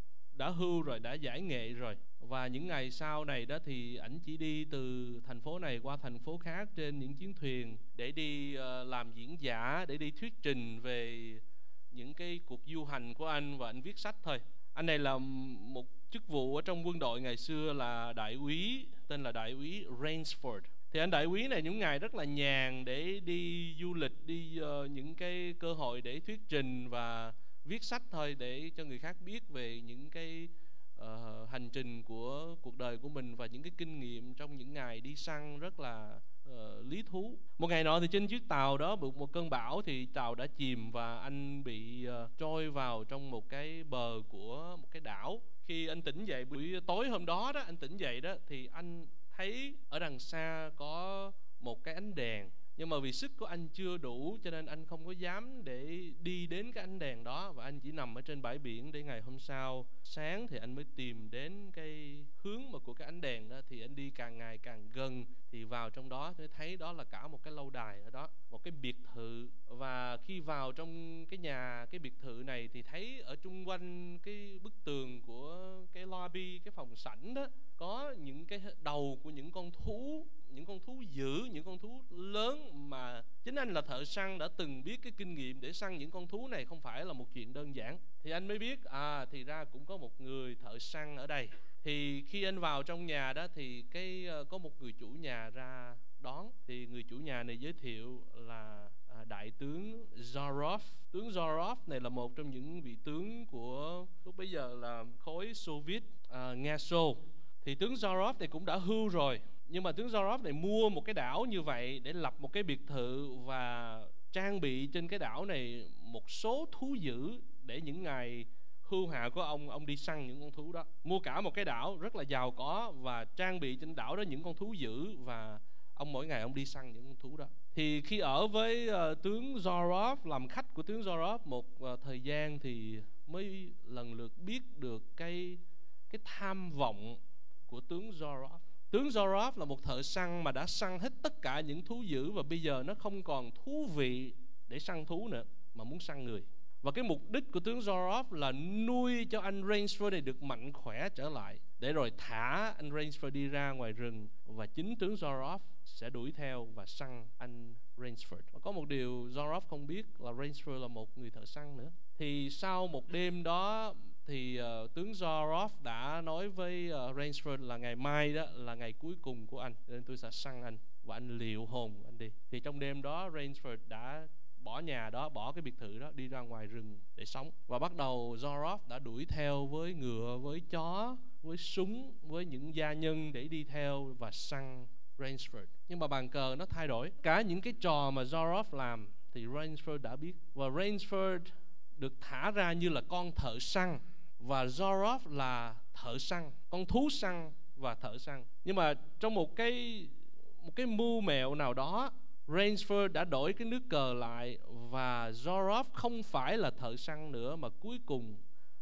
đã hưu rồi, đã giải nghệ rồi. Và những ngày sau này đó thì ảnh chỉ đi từ thành phố này qua thành phố khác trên những chuyến thuyền để đi uh, làm diễn giả, để đi thuyết trình về những cái cuộc du hành của anh, và anh viết sách thôi. Anh này là một chức vụ ở trong quân đội ngày xưa là đại úy, tên là đại úy Rainsford. Thì anh đại úy này những ngày rất là nhàn để đi du lịch, đi uh, những cái cơ hội để thuyết trình và viết sách thôi, để cho người khác biết về những cái uh, hành trình của cuộc đời của mình và những cái kinh nghiệm trong những ngày đi săn rất là uh, lý thú. Một ngày nọ thì trên chiếc tàu đó bị một cơn bão, thì tàu đã chìm và anh bị uh, trôi vào trong một cái bờ của một cái đảo. Khi anh tỉnh dậy buổi tối hôm đó đó, anh tỉnh dậy đó thì anh thấy ở đằng xa có một cái ánh đèn. Nhưng mà vì sức của anh chưa đủ cho nên anh không có dám để đi đến cái ánh đèn đó, và anh chỉ nằm ở trên bãi biển để ngày hôm sau sáng thì anh mới tìm đến cái hướng mà của cái ánh đèn đó. Thì anh đi càng ngày càng gần, thì vào trong đó mới thấy đó là cả một cái lâu đài ở đó, một cái biệt thự. Và khi vào trong cái nhà, cái biệt thự này thì thấy ở chung quanh cái bức tường của cái lobby, cái phòng sảnh đó, có những cái đầu của những con thú, những con thú dữ, những con thú lớn mà chính anh là thợ săn đã từng biết cái kinh nghiệm để săn những con thú này không phải là một chuyện đơn giản. Thì anh mới biết à thì ra cũng có một người thợ săn ở đây. Thì khi anh vào trong nhà đó thì cái có một người chủ nhà ra đón. Thì người chủ nhà này giới thiệu là à, đại tướng Zorov. Tướng Zorov này là một trong những vị tướng của lúc bấy giờ là khối Xô Viết à, Nga Xô. Thì tướng Zorov này cũng đã hưu rồi, nhưng mà tướng Zorov này mua một cái đảo như vậy để lập một cái biệt thự và trang bị trên cái đảo này một số thú dữ để những ngày hưu hạ của ông, ông đi săn những con thú đó. Mua cả một cái đảo rất là giàu có và trang bị trên đảo đó những con thú dữ, và ông mỗi ngày ông đi săn những con thú đó. Thì khi ở với uh, tướng Zorov, làm khách của tướng Zorov một uh, thời gian thì mới lần lượt biết được cái cái tham vọng của tướng Zorov. Tướng Zorov là một thợ săn mà đã săn hết tất cả những thú dữ, và bây giờ nó không còn thú vị để săn thú nữa mà muốn săn người. Và cái mục đích của tướng Zorov là nuôi cho anh Rainsford này được mạnh khỏe trở lại, để rồi thả anh Rainsford đi ra ngoài rừng, và chính tướng Zorov sẽ đuổi theo và săn anh Rainsford. Và có một điều Zorov không biết là Rainsford là một người thợ săn nữa. Thì sau một đêm đó thì uh, tướng Zorov đã nói với uh, Rainsford là ngày mai đó là ngày cuối cùng của anh, nên tôi sẽ săn anh và anh liệu hồn anh đi. Thì trong đêm đó Rainsford đã bỏ nhà đó, bỏ cái biệt thự đó, đi ra ngoài rừng để sống. Và bắt đầu Zorov đã đuổi theo với ngựa, với chó với súng, với những gia nhân để đi theo và săn Rainsford. Nhưng mà bàn cờ nó thay đổi. Cả những cái trò mà Zoroff làm thì Rainsford đã biết. Và Rainsford được thả ra như là con thợ săn, và Zoroff là thợ săn, con thú săn và thợ săn. Nhưng mà trong một cái một cái mưu mẹo nào đó, Rainsford đã đổi cái nước cờ lại, và Zoroff không phải là thợ săn nữa, mà cuối cùng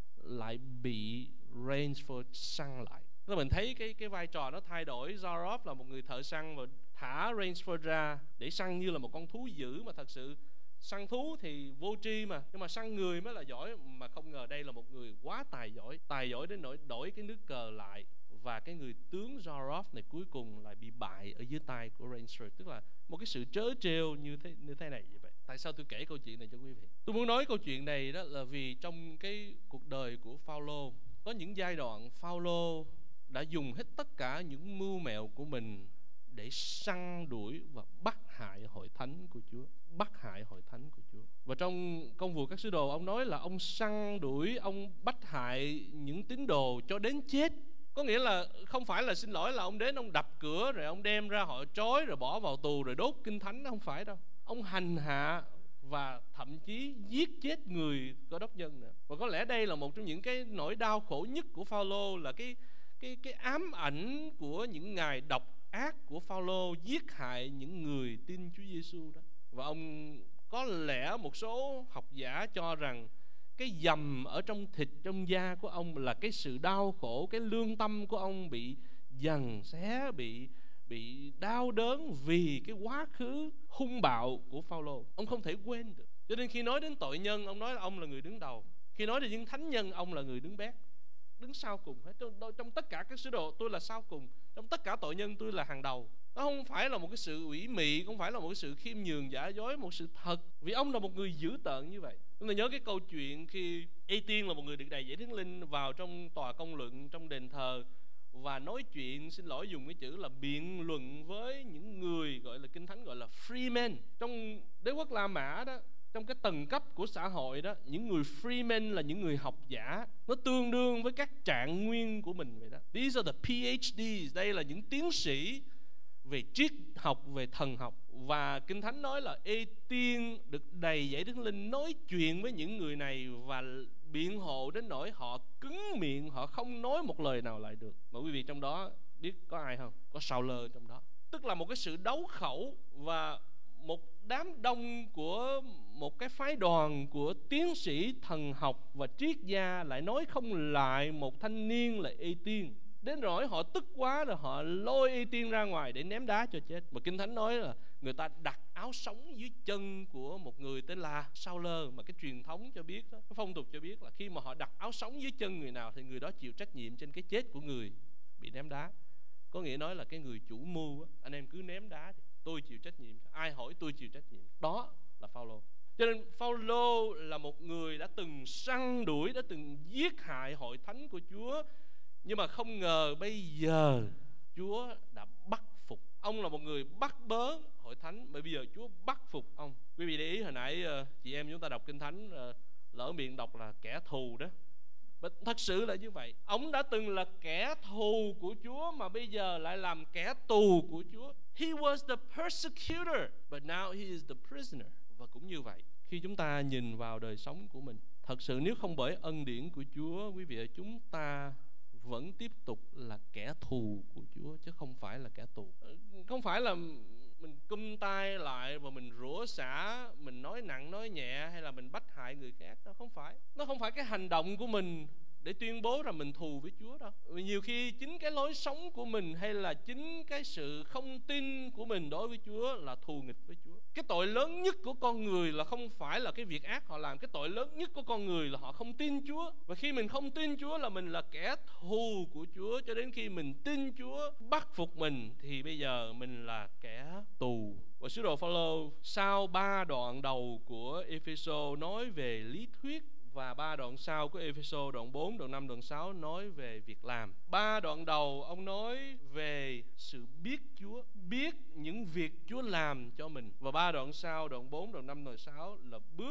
lại bị Rainsford săn lại. Tức là mình thấy cái cái vai trò nó thay đổi. Zoroff là một người thợ săn và thả Rainsford ra để săn như là một con thú dữ, mà thật sự săn thú thì vô tri mà, nhưng mà săn người mới là giỏi. Mà không ngờ đây là một người quá tài giỏi, tài giỏi đến nỗi đổi cái nước cờ lại, và cái người tướng Zoroff này cuối cùng lại bị bại ở dưới tay của Rainsford. Tức là một cái sự trớ trêu như thế như thế này như vậy. Tại sao tôi kể câu chuyện này cho quý vị? Tôi muốn nói câu chuyện này đó là vì trong cái cuộc đời của Phaolô, có những giai đoạn Phaolô đã dùng hết tất cả những mưu mẹo của mình để săn đuổi và bắt hại hội thánh của Chúa, bắt hại hội thánh của Chúa. Và trong Công vụ các sứ đồ, ông nói là ông săn đuổi, ông bắt hại những tín đồ cho đến chết. Có nghĩa là không phải là xin lỗi là ông đến ông đập cửa rồi ông đem ra họ trói rồi bỏ vào tù rồi đốt kinh thánh, không phải đâu. Ông hành hạ và thậm chí giết chết người Cơ Đốc nhân nữa. Và có lẽ đây là một trong những cái nỗi đau khổ nhất của Phaolô, là cái cái cái ám ảnh của những ngày độc ác của Phaolô giết hại những người tin Chúa Giêsu đó. Và ông có lẽ một số học giả cho rằng cái dầm ở trong thịt, trong da của ông là cái sự đau khổ, cái lương tâm của ông bị giằng xé, bị bị đau đớn vì cái quá khứ hung bạo của Phaolô. Ông không thể quên được. Cho nên khi nói đến tội nhân, ông nói là ông là người đứng đầu. Khi nói đến những thánh nhân, ông là người đứng bét, đứng sau cùng hết. Trong, trong tất cả các sứ đồ, tôi là sau cùng. Trong tất cả tội nhân, tôi là hàng đầu. Nó không phải là một cái sự ủy mị, không phải là một cái sự khiêm nhường giả dối, một sự thật. Vì ông là một người dữ tợn như vậy. Tôi nhớ cái câu chuyện khi Ê-tiên là một người được đầy dẫy Thánh Linh vào trong tòa công luận, trong đền thờ, và nói chuyện, xin lỗi dùng cái chữ là biện luận với những người gọi là Kinh Thánh gọi là freemen. Trong đế quốc La Mã đó, trong cái tầng cấp của xã hội đó, những người freemen là những người học giả, nó tương đương với các trạng nguyên của mình vậy đó. These are the P H Ds, đây là những tiến sĩ về triết học, về thần học. Và Kinh Thánh nói là Ê-tiên được đầy dẫy Thánh Linh nói chuyện với những người này và biện hộ đến nỗi họ cứng miệng, họ không nói một lời nào lại được. Mà quý vị trong đó biết có ai không? Có Sao-lơ trong đó. Tức là một cái sự đấu khẩu, và một đám đông của một cái phái đoàn của tiến sĩ thần học và triết gia lại nói không lại một thanh niên là Ê-tiên. Đến nỗi họ tức quá rồi họ lôi Ê-tiên ra ngoài để ném đá cho chết. Mà Kinh Thánh nói là người ta đặt áo sống dưới chân của một người tên là Sao-lơ. Mà cái truyền thống cho biết đó, cái phong tục cho biết là khi mà họ đặt áo sống dưới chân người nào thì người đó chịu trách nhiệm trên cái chết của người bị ném đá. Có nghĩa nói là cái người chủ mưu á, anh em cứ ném đá thì tôi chịu trách nhiệm, ai hỏi tôi chịu trách nhiệm. Đó là Phaolô. Cho nên Phaolô là một người đã từng săn đuổi, đã từng giết hại hội thánh của Chúa. Nhưng mà không ngờ bây giờ Chúa đã bắt phục. Ông là một người bắt bớ hội thánh, bởi bây giờ Chúa bắt phục ông. Quý vị để ý hồi nãy chị em chúng ta đọc Kinh Thánh, lỡ miệng đọc là kẻ thù đó. But thật sự là như vậy. Ông đã từng là kẻ thù của Chúa mà bây giờ lại làm kẻ tù của Chúa. He was the persecutor, but now he is the prisoner. Và cũng như vậy, khi chúng ta nhìn vào đời sống của mình, thật sự nếu không bởi ân điển của Chúa, quý vị ơi, chúng ta vẫn tiếp tục là kẻ thù của Chúa, chứ không phải là kẻ tù. Không phải là mình cụm tay lại và mình rủa xả, mình nói nặng nói nhẹ, hay là mình bắt hại người khác. Đó không phải. Nó không phải cái hành động của mình để tuyên bố rằng mình thù với Chúa đâu. Vì nhiều khi chính cái lối sống của mình, hay là chính cái sự không tin của mình đối với Chúa là thù nghịch với Chúa. Cái tội lớn nhất của con người là không phải là cái việc ác họ làm. Cái tội lớn nhất của con người là họ không tin Chúa. Và khi mình không tin Chúa là mình là kẻ thù của Chúa. Cho đến khi mình tin Chúa bắt phục mình thì bây giờ mình là kẻ tù. Và sứ đồ Phaolô sau ba đoạn đầu của Ê-phê-sô nói về lý thuyết, và ba đoạn sau của Ê-phê-sô, đoạn bốn, đoạn năm, đoạn sáu nói về việc làm. Ba đoạn đầu ông nói về sự biết Chúa, biết những việc Chúa làm cho mình. Và ba đoạn sau, đoạn bốn, đoạn năm, đoạn sáu là bước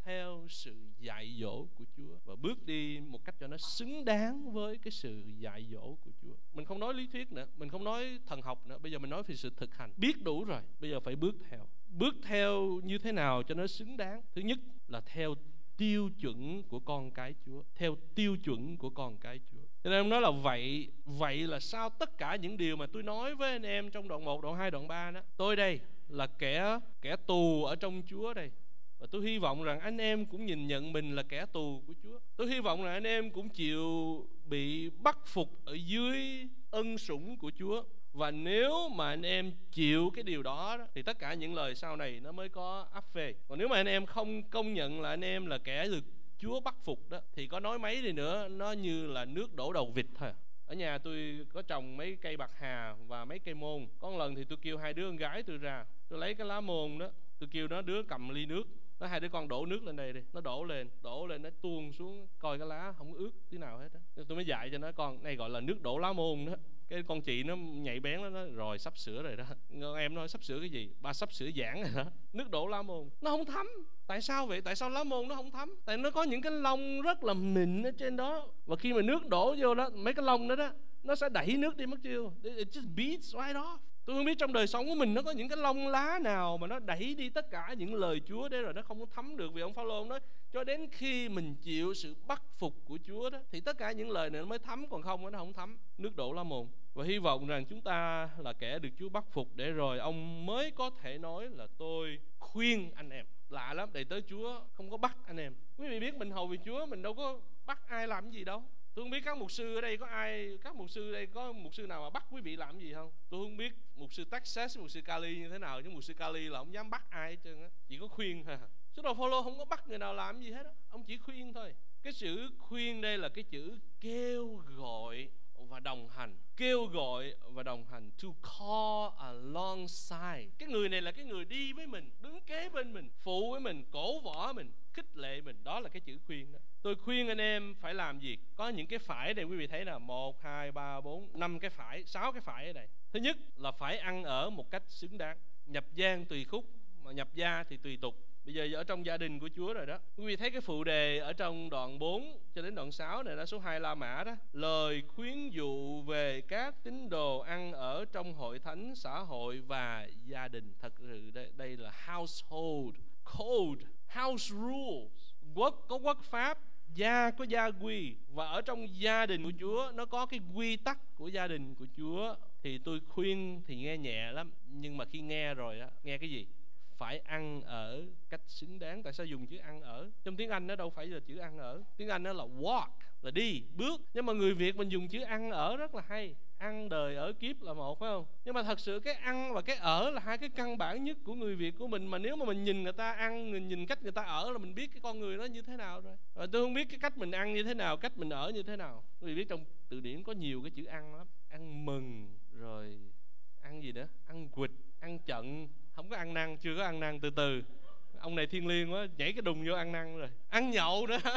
theo sự dạy dỗ của Chúa và bước đi một cách cho nó xứng đáng với cái sự dạy dỗ của Chúa. Mình không nói lý thuyết nữa, mình không nói thần học nữa, bây giờ mình nói về sự thực hành. Biết đủ rồi, bây giờ phải bước theo. Bước theo như thế nào cho nó xứng đáng? Thứ nhất là theo tiêu chuẩn của con cái Chúa, theo tiêu chuẩn của con cái Chúa. Cho nên em nói là vậy, vậy là sao tất cả những điều mà tôi nói với anh em trong đoạn một, đoạn hai, đoạn ba đó, tôi đây là kẻ kẻ tù ở trong Chúa đây. Và tôi hy vọng rằng anh em cũng nhìn nhận mình là kẻ tù của Chúa. Tôi hy vọng rằng anh em cũng chịu bị bắt phục ở dưới ân sủng của Chúa. Và nếu mà anh em chịu cái điều đó, đó thì tất cả những lời sau này nó mới có áp phê. Còn nếu mà anh em không công nhận là anh em là kẻ được Chúa bắt phục đó, thì có nói mấy đi nữa, nó như là nước đổ đầu vịt thôi. Ở nhà tôi có trồng mấy cây bạc hà và mấy cây môn. Có một lần thì tôi kêu hai đứa con gái tôi ra, tôi lấy cái lá môn đó, tôi kêu nó đứa cầm ly nước, nó hai đứa con đổ nước lên đây đi. Nó đổ lên, đổ lên, nó tuôn xuống, coi cái lá không ướt tí nào hết đó. Tôi mới dạy cho nó, con này gọi là nước đổ lá môn đó. Cái con chị nó nhạy bén đó, nó rồi sắp sửa rồi đó. Con em nói sắp sửa cái gì? Ba sắp sửa giảng rồi đó. Nước đổ lá môn nó không thấm. Tại sao vậy? Tại sao lá môn nó không thấm? Tại nó có những cái lông rất là mịn ở trên đó. Và khi mà nước đổ vô đó, mấy cái lông đó đó, nó sẽ đẩy nước đi mất tiêu. It just beats right off. Tôi không biết trong đời sống của mình nó có những cái lông lá nào mà nó đẩy đi tất cả những lời Chúa để rồi nó không có thấm được. Vì ông Phaolô ông nói cho đến khi mình chịu sự bắt phục của Chúa đó thì tất cả những lời này nó mới thấm, còn không nó không thấm. Nước đổ lá môn. Và hy vọng rằng chúng ta là kẻ được Chúa bắt phục để rồi ông mới có thể nói là tôi khuyên anh em. Lạ lắm, đầy tớ Chúa không có bắt anh em. Quý vị biết mình hầu vì Chúa, mình đâu có bắt ai làm gì đâu. Tôi không biết các mục sư ở đây có ai, các mục sư ở đây có mục sư nào mà bắt quý vị làm gì không? Tôi không biết mục sư Texas, mục sư Cali như thế nào, chứ mục sư Cali là không dám bắt ai hết trơn á, chỉ có khuyên ha. Sứ đồ Phaolô không có bắt người nào làm gì hết á, ông chỉ khuyên thôi. Cái chữ khuyên đây là cái chữ kêu gọi và đồng hành, kêu gọi và đồng hành, to call alongside. Cái người này là cái người đi với mình, đứng kế bên mình, phụ với mình, cổ võ mình, khích lệ mình. Đó là cái chữ khuyên đó. Tôi khuyên anh em phải làm gì? Có những cái phải đây quý vị thấy nè, một, hai, ba, bốn, năm cái phải, sáu cái phải ở đây. Thứ nhất là phải ăn ở một cách xứng đáng. Nhập gian tùy khúc, mà nhập gia thì tùy tục. Bây giờ ở trong gia đình của Chúa rồi đó. Quý vị thấy cái phụ đề ở trong đoạn bốn cho đến đoạn sáu này, đó số hai La Mã đó. Lời khuyến dụ về các tín đồ ăn ở trong hội thánh, xã hội và gia đình. Thật sự đây, đây là household code, house rules. Quốc có quốc pháp, gia có gia quy. Và ở trong gia đình của Chúa nó có cái quy tắc của gia đình của Chúa. Thì tôi khuyên thì nghe nhẹ lắm, nhưng mà khi nghe rồi á, nghe cái gì? Phải ăn ở cách xứng đáng. Tại sao dùng chữ ăn ở? Trong tiếng Anh nó đâu phải là chữ ăn ở. Tiếng Anh nó là walk, là đi, bước. Nhưng mà người Việt mình dùng chữ ăn ở rất là hay. Ăn đời ở kiếp là một, phải không? Nhưng mà thật sự cái ăn và cái ở là hai cái căn bản nhất của người Việt của mình. Mà nếu mà mình nhìn người ta ăn, mình nhìn cách người ta ở là mình biết cái con người nó như thế nào rồi. Và tôi không biết cái cách mình ăn như thế nào, cách mình ở như thế nào. Quý vị biết trong từ điển có nhiều cái chữ ăn lắm. Ăn mừng, rồi ăn gì nữa? Ăn quỵt, ăn trận. Không có ăn năn, chưa có ăn năn, từ từ. Ông này thiên liêng quá, nhảy cái đùng vô ăn năn rồi. Ăn nhậu nữa.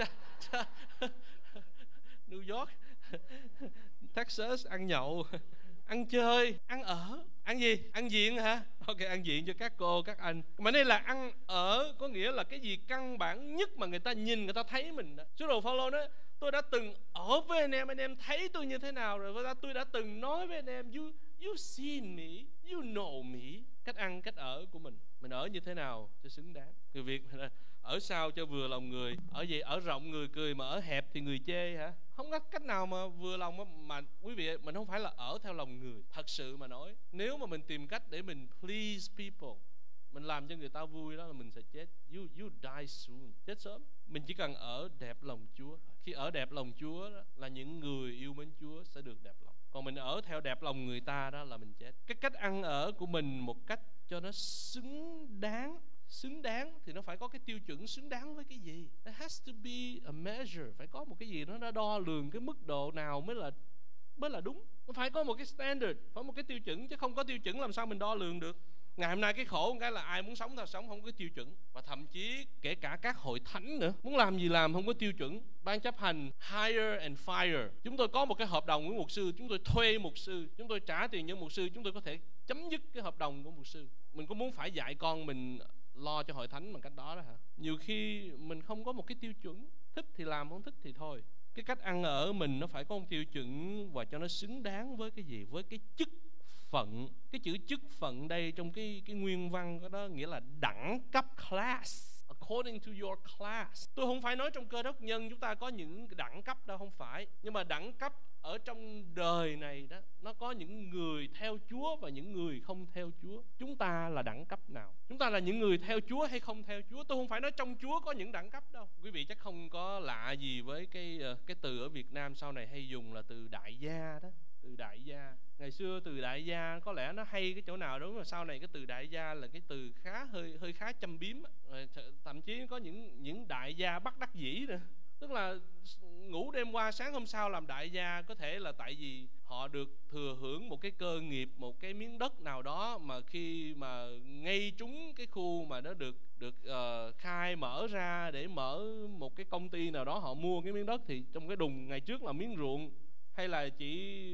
New York, Texas ăn nhậu, ăn chơi, ăn ở. Ăn gì? Ăn diện hả? Ok, ăn diện cho các cô, các anh. Mà đây là ăn ở, có nghĩa là cái gì căn bản nhất mà người ta nhìn, người ta thấy mình đó. Sứ đồ Phaolô nói, tôi đã từng ở với anh em, anh em thấy tôi như thế nào rồi. Và tôi đã từng nói với anh em, you, you seen me, you know me. Cách ăn, cách ở của mình, mình ở như thế nào cho xứng đáng. Người Việt là ở sao cho vừa lòng người. Ở gì? Ở rộng người cười, mà ở hẹp thì người chê hả? Không có cách nào mà vừa lòng mà, mà quý vị, mình không phải là ở theo lòng người. Thật sự mà nói, nếu mà mình tìm cách để mình please people, mình làm cho người ta vui, đó là mình sẽ chết. You, you die soon, chết sớm. Mình chỉ cần ở đẹp lòng Chúa. Khi ở đẹp lòng Chúa đó, là những người yêu mến Chúa sẽ được đẹp lòng. Còn mình ở theo đẹp lòng người ta đó là mình chết. Cái cách ăn ở của mình một cách cho nó xứng đáng. Xứng đáng thì nó phải có cái tiêu chuẩn xứng đáng với cái gì. There has to be a measure. Phải có một cái gì đó nó đo lường cái mức độ nào mới là mới là đúng. Nó phải có một cái standard, phải một cái tiêu chuẩn. Chứ không có tiêu chuẩn làm sao mình đo lường được. Ngày hôm nay cái khổ một cái là ai muốn sống ta sống, không có tiêu chuẩn. Và thậm chí kể cả các hội thánh nữa, muốn làm gì làm không có tiêu chuẩn. Ban chấp hành hire and fire. Chúng tôi có một cái hợp đồng với mục sư, chúng tôi thuê mục sư, chúng tôi trả tiền cho mục sư, chúng tôi có thể chấm dứt cái hợp đồng của mục sư. Mình có muốn phải dạy con mình lo cho hội thánh bằng cách đó đó hả? Nhiều khi mình không có một cái tiêu chuẩn, thích thì làm, không thích thì thôi. Cái cách ăn ở mình nó phải có một tiêu chuẩn và cho nó xứng đáng với cái gì? Với cái chức phận. Cái chữ chức phận đây trong cái cái nguyên văn của đó nghĩa là đẳng cấp, class. According to your class. Tôi không phải nói trong Cơ Đốc nhân chúng ta có những đẳng cấp đâu, không phải. Nhưng mà đẳng cấp ở trong đời này đó, nó có những người theo Chúa và những người không theo Chúa. Chúng ta là đẳng cấp nào? Chúng ta là những người theo Chúa hay không theo Chúa? Tôi không phải nói trong Chúa có những đẳng cấp đâu. Quý vị chắc không có lạ gì với cái cái từ ở Việt Nam sau này hay dùng là từ đại gia đó. Từ đại gia. Ngày xưa từ đại gia có lẽ nó hay cái chỗ nào đúng, mà sau này cái từ đại gia là cái từ khá hơi hơi khá châm biếm. Thậm chí có những những đại gia bất đắc dĩ nữa. Tức là ngủ đêm qua sáng hôm sau làm đại gia, có thể là tại vì họ được thừa hưởng một cái cơ nghiệp, một cái miếng đất nào đó, mà khi mà ngay trúng cái khu mà nó được được uh, khai mở ra để mở một cái công ty nào đó, họ mua cái miếng đất thì trong cái đùng ngày trước là miếng ruộng, hay là chỉ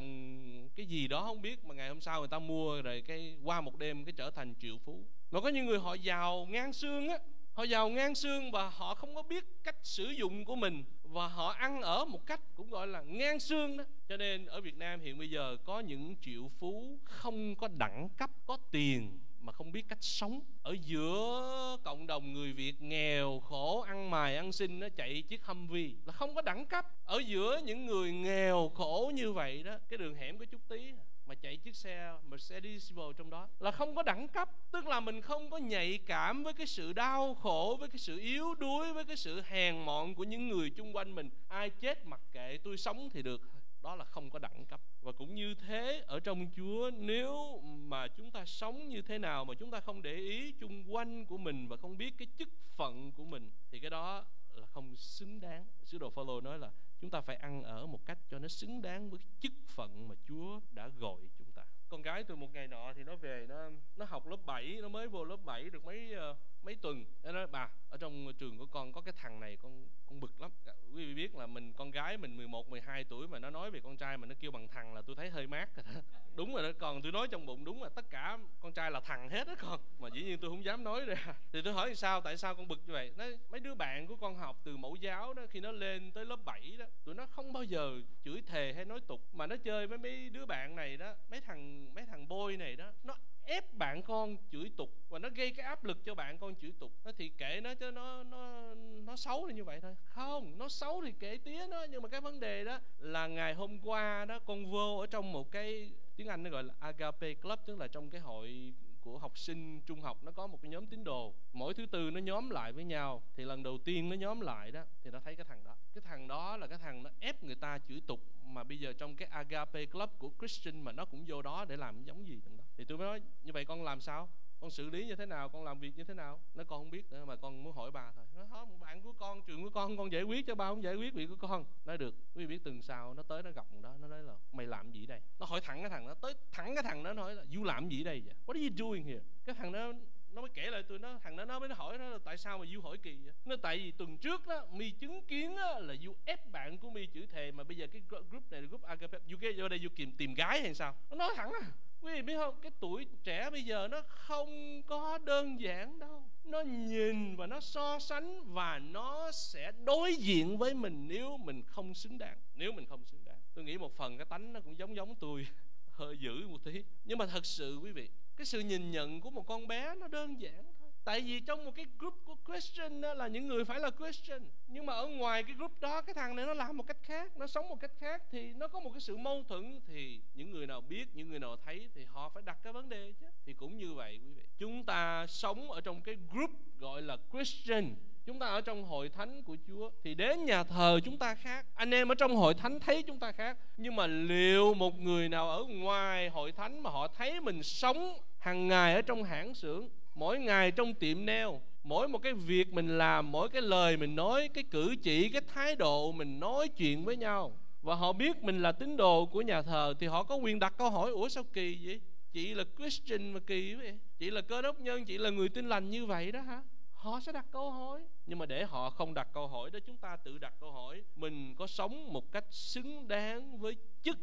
trồng cái gì đó không biết, mà ngày hôm sau người ta mua rồi cái qua một đêm cái trở thành triệu phú. Mà có những người họ giàu ngang xương á, họ giàu ngang xương và họ không có biết cách sử dụng của mình, và họ ăn ở một cách cũng gọi là ngang xương đó. Cho nên ở Việt Nam hiện bây giờ có những triệu phú không có đẳng cấp, có tiền mà không biết cách sống. Ở giữa cộng đồng người Việt nghèo khổ, ăn mài ăn xin, nó chạy chiếc Humvee là không có đẳng cấp. Ở giữa những người nghèo khổ như vậy đó, cái đường hẻm có chút tí mà chạy chiếc xe Mercedes-Benz trong đó là không có đẳng cấp. Tức là mình không có nhạy cảm với cái sự đau khổ, với cái sự yếu đuối, với cái sự hèn mọn của những người chung quanh mình. Ai chết mặc kệ, tôi sống thì được. Đó là không có đẳng cấp. Và cũng như thế ở trong Chúa, nếu mà chúng ta sống như thế nào mà chúng ta không để ý chung quanh của mình và không biết cái chức phận của mình, thì cái đó là không xứng đáng. Sứ đồ Phao-lô nói là chúng ta phải ăn ở một cách cho nó xứng đáng với chức phận mà Chúa đã gọi chúng ta. Con gái tôi một ngày nọ thì nó về, nó nó học lớp bảy, nó mới vô lớp bảy được mấy uh, mấy tuần. Nó nói bà, ở trong trường của con có cái thằng này con con bực lắm. Quý vị biết là mình con gái mình mười một, mười hai tuổi mà nó nói về con trai mà nó kêu bằng thằng là tôi thấy hơi mát rồi đó. Đúng rồi đó, còn tôi nói trong bụng đúng là tất cả con trai là thằng hết đó con. Mà dĩ nhiên tôi không dám nói ra. Thì tôi hỏi sao, tại sao con bực như vậy? Nói mấy đứa bạn của con học từ mẫu giáo đó, khi nó lên tới lớp bảy đó, tụi nó không bao giờ chửi thề hay nói tục, mà nó chơi với mấy đứa bạn này đó, mấy thằng mấy thằng boy này đó, nó ép bạn con chửi tục và nó gây cái áp lực cho bạn con chửi tục. Nó thì kệ nó chứ nó nó nó xấu là như vậy thôi. Không, nó xấu thì kệ tía nó, nhưng mà cái vấn đề đó là ngày hôm qua đó con vô ở trong một cái tiếng Anh nó gọi là Agape Club, tức là trong cái hội của học sinh trung học, nó có một cái nhóm tín đồ. Mỗi thứ tư nó nhóm lại với nhau, thì lần đầu tiên nó nhóm lại đó thì nó thấy cái thằng đó. Cái thằng đó là cái thằng nó ép người ta chửi tục, mà bây giờ trong cái Agape Club của Christian mà nó cũng vô đó để làm giống gì thằng đó. Thì tôi mới nói như vậy con làm sao? Con xử lý như thế nào? Con làm việc như thế nào? Nó con không biết nữa, mà con muốn hỏi bà thôi. Nó hỏi một bạn của con, trường của con, con giải quyết cho ba không giải quyết việc của con. Nói được. Quý vị biết tuần sau nó tới nó gặp thằng đó, nó nói là mày làm gì đây? Nó hỏi thẳng cái thằng đó, tới thẳng cái thằng đó nó hỏi là you làm gì đây vậy? What are you doing here? Cái thằng đó nó mới kể lại tôi, nó thằng đó nó mới hỏi nó là tại sao mà you hỏi kỳ vậy? Nó tại vì tuần trước đó mi chứng kiến á, là you ép bạn của mi chửi thề, mà bây giờ cái group này là group Agape, you get vô đây you tìm tìm gái hay sao? Nó nói thẳng à. Quý vị biết không, cái tuổi trẻ bây giờ nó không có đơn giản đâu. Nó nhìn và nó so sánh và nó sẽ đối diện với mình nếu mình không xứng đáng. Nếu mình không xứng đáng. Tôi nghĩ một phần cái tánh nó cũng giống giống tôi, hơi dữ một tí. Nhưng mà thật sự quý vị, cái sự nhìn nhận của một con bé nó đơn giản thôi. Tại vì trong một cái group của Christian đó là những người phải là Christian, nhưng mà ở ngoài cái group đó, cái thằng này nó làm một cách khác, nó sống một cách khác, thì nó có một cái sự mâu thuẫn. Thì những người nào biết, những người nào thấy thì họ phải đặt cái vấn đề chứ. Thì cũng như vậy quý vị, chúng ta sống ở trong cái group gọi là Christian, chúng ta ở trong hội thánh của Chúa, thì đến nhà thờ chúng ta khác, anh em ở trong hội thánh thấy chúng ta khác. Nhưng mà liệu một người nào ở ngoài hội thánh mà họ thấy mình sống hàng ngày ở trong hãng xưởng, mỗi ngày trong tiệm nail, mỗi một cái việc mình làm, mỗi cái lời mình nói, cái cử chỉ, cái thái độ mình nói chuyện với nhau, và họ biết mình là tín đồ của nhà thờ, thì họ có quyền đặt câu hỏi: ủa sao kỳ vậy? Chị là Christian mà kỳ vậy? Chị là Cơ Đốc nhân, chị là người tin lành như vậy đó hả? Họ sẽ đặt câu hỏi. Nhưng mà để họ không đặt câu hỏi đó, chúng ta tự đặt câu hỏi: mình có sống một cách xứng đáng với chức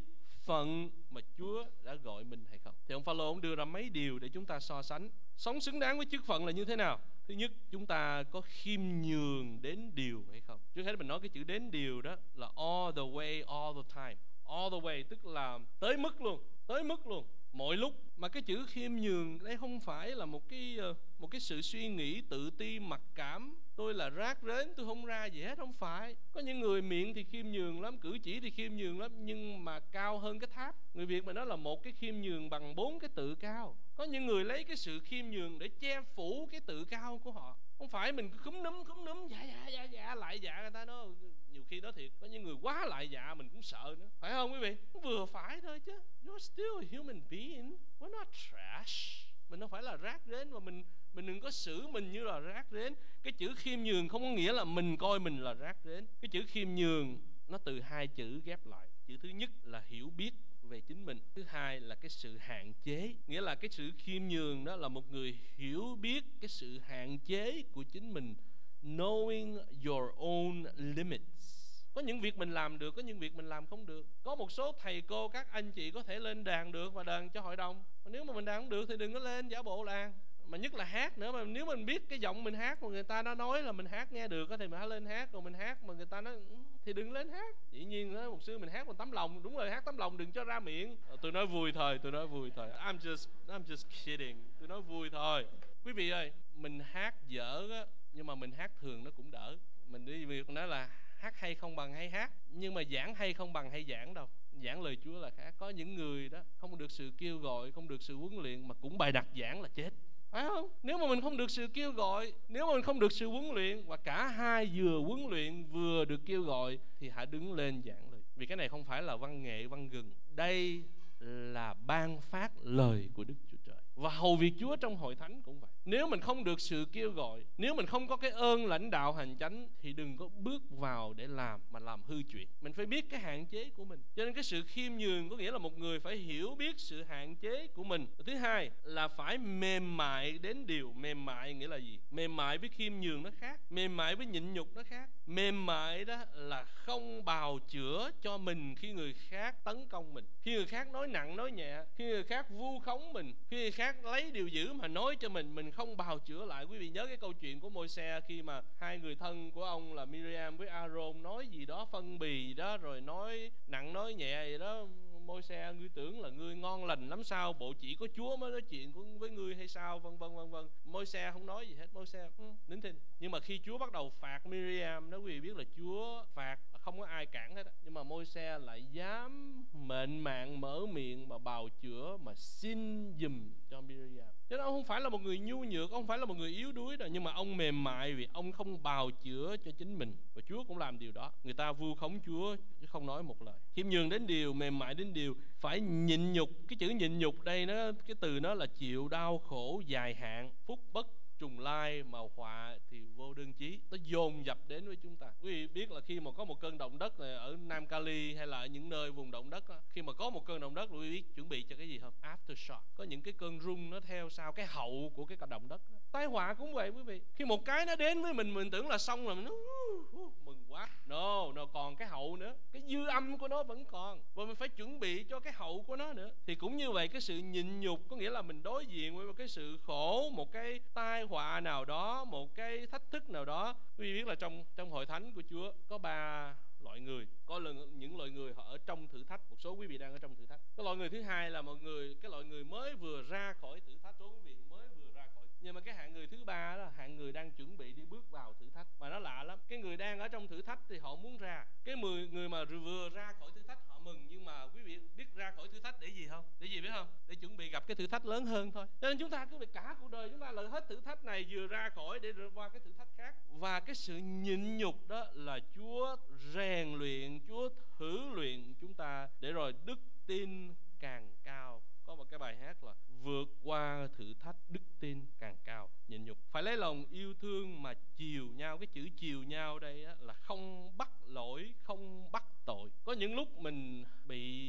phận mà Chúa đã gọi mình hay không. Thì ông Phaolô ông đưa ra mấy điều để chúng ta so sánh. Sống xứng đáng với chức phận là như thế nào? Thứ nhất, chúng ta có khiêm nhường đến điều hay không? Trước hết mình nói cái chữ đến điều đó là all the way, all the time. All the way tức là tới mức luôn, tới mức luôn, mọi lúc. Mà cái chữ khiêm nhường đây không phải là một cái một cái sự suy nghĩ tự ti mặc cảm, tôi là rác rến, tôi không ra gì hết. Không phải. Có những người miệng thì khiêm nhường lắm, cử chỉ thì khiêm nhường lắm, nhưng mà cao hơn cái tháp. Người Việt mình nói là một cái khiêm nhường bằng bốn cái tự cao. Có những người lấy cái sự khiêm nhường để che phủ cái tự cao của họ. Không phải mình cứ khúm núm khúm núm dạ dạ dạ dạ lại dạ người ta đó. Nhiều khi đó thiệt có những người quá lại dạ mình cũng sợ nữa, phải không quý vị? Nó vừa phải thôi chứ. You're still a human being. We're not trash. Mình không phải là rác rến, mà mình mình đừng có xử mình như là rác rến. Cái chữ khiêm nhường không có nghĩa là mình coi mình là rác rến. Cái chữ khiêm nhường nó từ hai chữ ghép lại. Chữ thứ nhất là hiểu biết về chính mình, thứ hai là cái sự hạn chế. Nghĩa là cái sự khiêm nhường đó là một người hiểu biết cái sự hạn chế của chính mình, knowing your own limits. Có những việc mình làm được, có những việc mình làm không được. Có một số thầy cô, các anh chị có thể lên đàn được và đàn cho hội đồng. Mà nếu mà mình đàn không được thì đừng có lên giả bộ đàn. Mà nhất là hát nữa, mà nếu mình biết cái giọng mình hát mà người ta đã nói là mình hát nghe được thì mình hãy lên hát. Còn mình hát mà người ta nói thì đừng lên hát. Dĩ nhiên nói một sư mình hát bằng tấm lòng, đúng rồi, hát tấm lòng đừng cho ra miệng. Tôi nói vui thôi, tôi nói vui thôi. I'm just I'm just kidding. Tôi nói vui thôi. Quý vị ơi, mình hát dở á, nhưng mà mình hát thường nó cũng đỡ. Mình đi việc nói là hát hay không bằng hay hát, nhưng mà giảng hay không bằng hay giảng đâu. Giảng lời Chúa là khác. Có những người đó không được sự kêu gọi, không được sự huấn luyện mà cũng bày đặt giảng là chết, phải không? Nếu mà mình không được sự kêu gọi, nếu mà mình không được sự huấn luyện, và cả hai vừa huấn luyện vừa được kêu gọi, thì hãy đứng lên giảng lời. Vì cái này không phải là văn nghệ văn gừng, đây là ban phát lời của Đức Chúa Trời. Và hầu việc Chúa trong hội thánh cũng vậy. Nếu mình không được sự kêu gọi, nếu mình không có cái ơn lãnh đạo hành chánh, thì đừng có bước vào để làm mà làm hư chuyện. Mình phải biết cái hạn chế của mình. Cho nên cái sự khiêm nhường có nghĩa là một người phải hiểu biết sự hạn chế của mình. Thứ hai là phải mềm mại đến điều. Mềm mại nghĩa là gì? Mềm mại với khiêm nhường nó khác, mềm mại với nhịn nhục nó khác. Mềm mại đó là không bào chữa cho mình khi người khác tấn công mình, khi người khác nói nặng nói nhẹ, khi người khác vu khống mình, khi người khác lấy điều dữ mà nói cho mình, mình không bào chữa lại. Quý vị nhớ cái câu chuyện của Môi-se khi mà hai người thân của ông là Miriam với Aaron nói gì đó phân bì đó, rồi nói nặng nói nhẹ gì đó. Môi-se, ngươi tưởng là ngươi ngon lành lắm sao? Bộ chỉ có Chúa mới nói chuyện với ngươi hay sao? Vân vân vân vân. Môi-se không nói gì hết. Môi-se ừ, nín thinh. Nhưng mà khi Chúa bắt đầu phạt Miriam đó, quý vị biết là Chúa phạt không có ai cản hết. Nhưng mà Môi-se lại dám mệnh mạng mở miệng mà bào chữa, mà xin giùm cho Miriam. Cho nên ông không phải là một người nhu nhược, ông không phải là một người yếu đuối đâu, nhưng mà ông mềm mại vì ông không bào chữa cho chính mình. Và Chúa cũng làm điều đó. Người ta vu khống Chúa chứ không nói một lời. Khiêm nhường đến điều, mềm mại đến điều, phải nhịn nhục. Cái chữ nhịn nhục đây nó, cái từ nó là chịu đau khổ dài hạn, phúc bất trùng lai, mà họa thì vô đơn chí. Nó dồn dập đến với chúng ta. Quý vị biết là khi mà có một cơn động đất này, ở Nam Cali hay là ở những nơi vùng động đất đó, khi mà có một cơn động đất, quý vị biết chuẩn bị cho cái gì không? Aftershock. Có những cái cơn rung nó theo sau cái hậu của cái động đất đó. Tai họa cũng vậy quý vị. Khi một cái nó đến với mình, mình tưởng là xong rồi, mình nói, uh, uh, mừng quá. No, nó còn cái hậu nữa. Cái dư âm của nó vẫn còn. Và mình phải chuẩn bị cho cái hậu của nó nữa. Thì cũng như vậy, cái sự nhịn nhục có nghĩa là mình đối diện với một cái sự khổ, một cái tai họa nào đó, một cái thách thức nào đó. Quý vị biết là trong trong hội thánh của Chúa có ba loại người. Có lần những loại người họ ở trong thử thách. Một số quý vị đang ở trong thử thách. Cái loại người thứ hai là một người, cái loại người mới vừa ra khỏi thử thách. Số quý vị mới vừa ra khỏi. Nhưng mà cái hạng người thứ ba đó là hạng người đang chuẩn bị đi bước vào thử thách. Mà nó lạ lắm. Cái người đang ở trong thử thách thì họ muốn ra. Cái người, người mà vừa ra khỏi thử thách họ mừng. Nhưng mà quý vị biết ra khỏi thử thách để gì không? Để gì biết không? Để chuẩn bị gặp cái thử thách lớn hơn thôi. Cho nên chúng ta cứ việc cả cuộc đời chúng ta là hết thử thách này vừa ra khỏi để qua cái thử thách khác. Và cái sự nhịn nhục đó là Chúa rèn luyện, Chúa thử luyện chúng ta để rồi đức tin càng cao. Có một cái bài hát là vượt qua thử thách đức tin càng cao. Nhịn nhục, phải lấy lòng yêu thương mà chiều nhau. Cái chữ chiều nhau đây á, là không bắt lỗi, không bắt tội. Có những lúc mình bị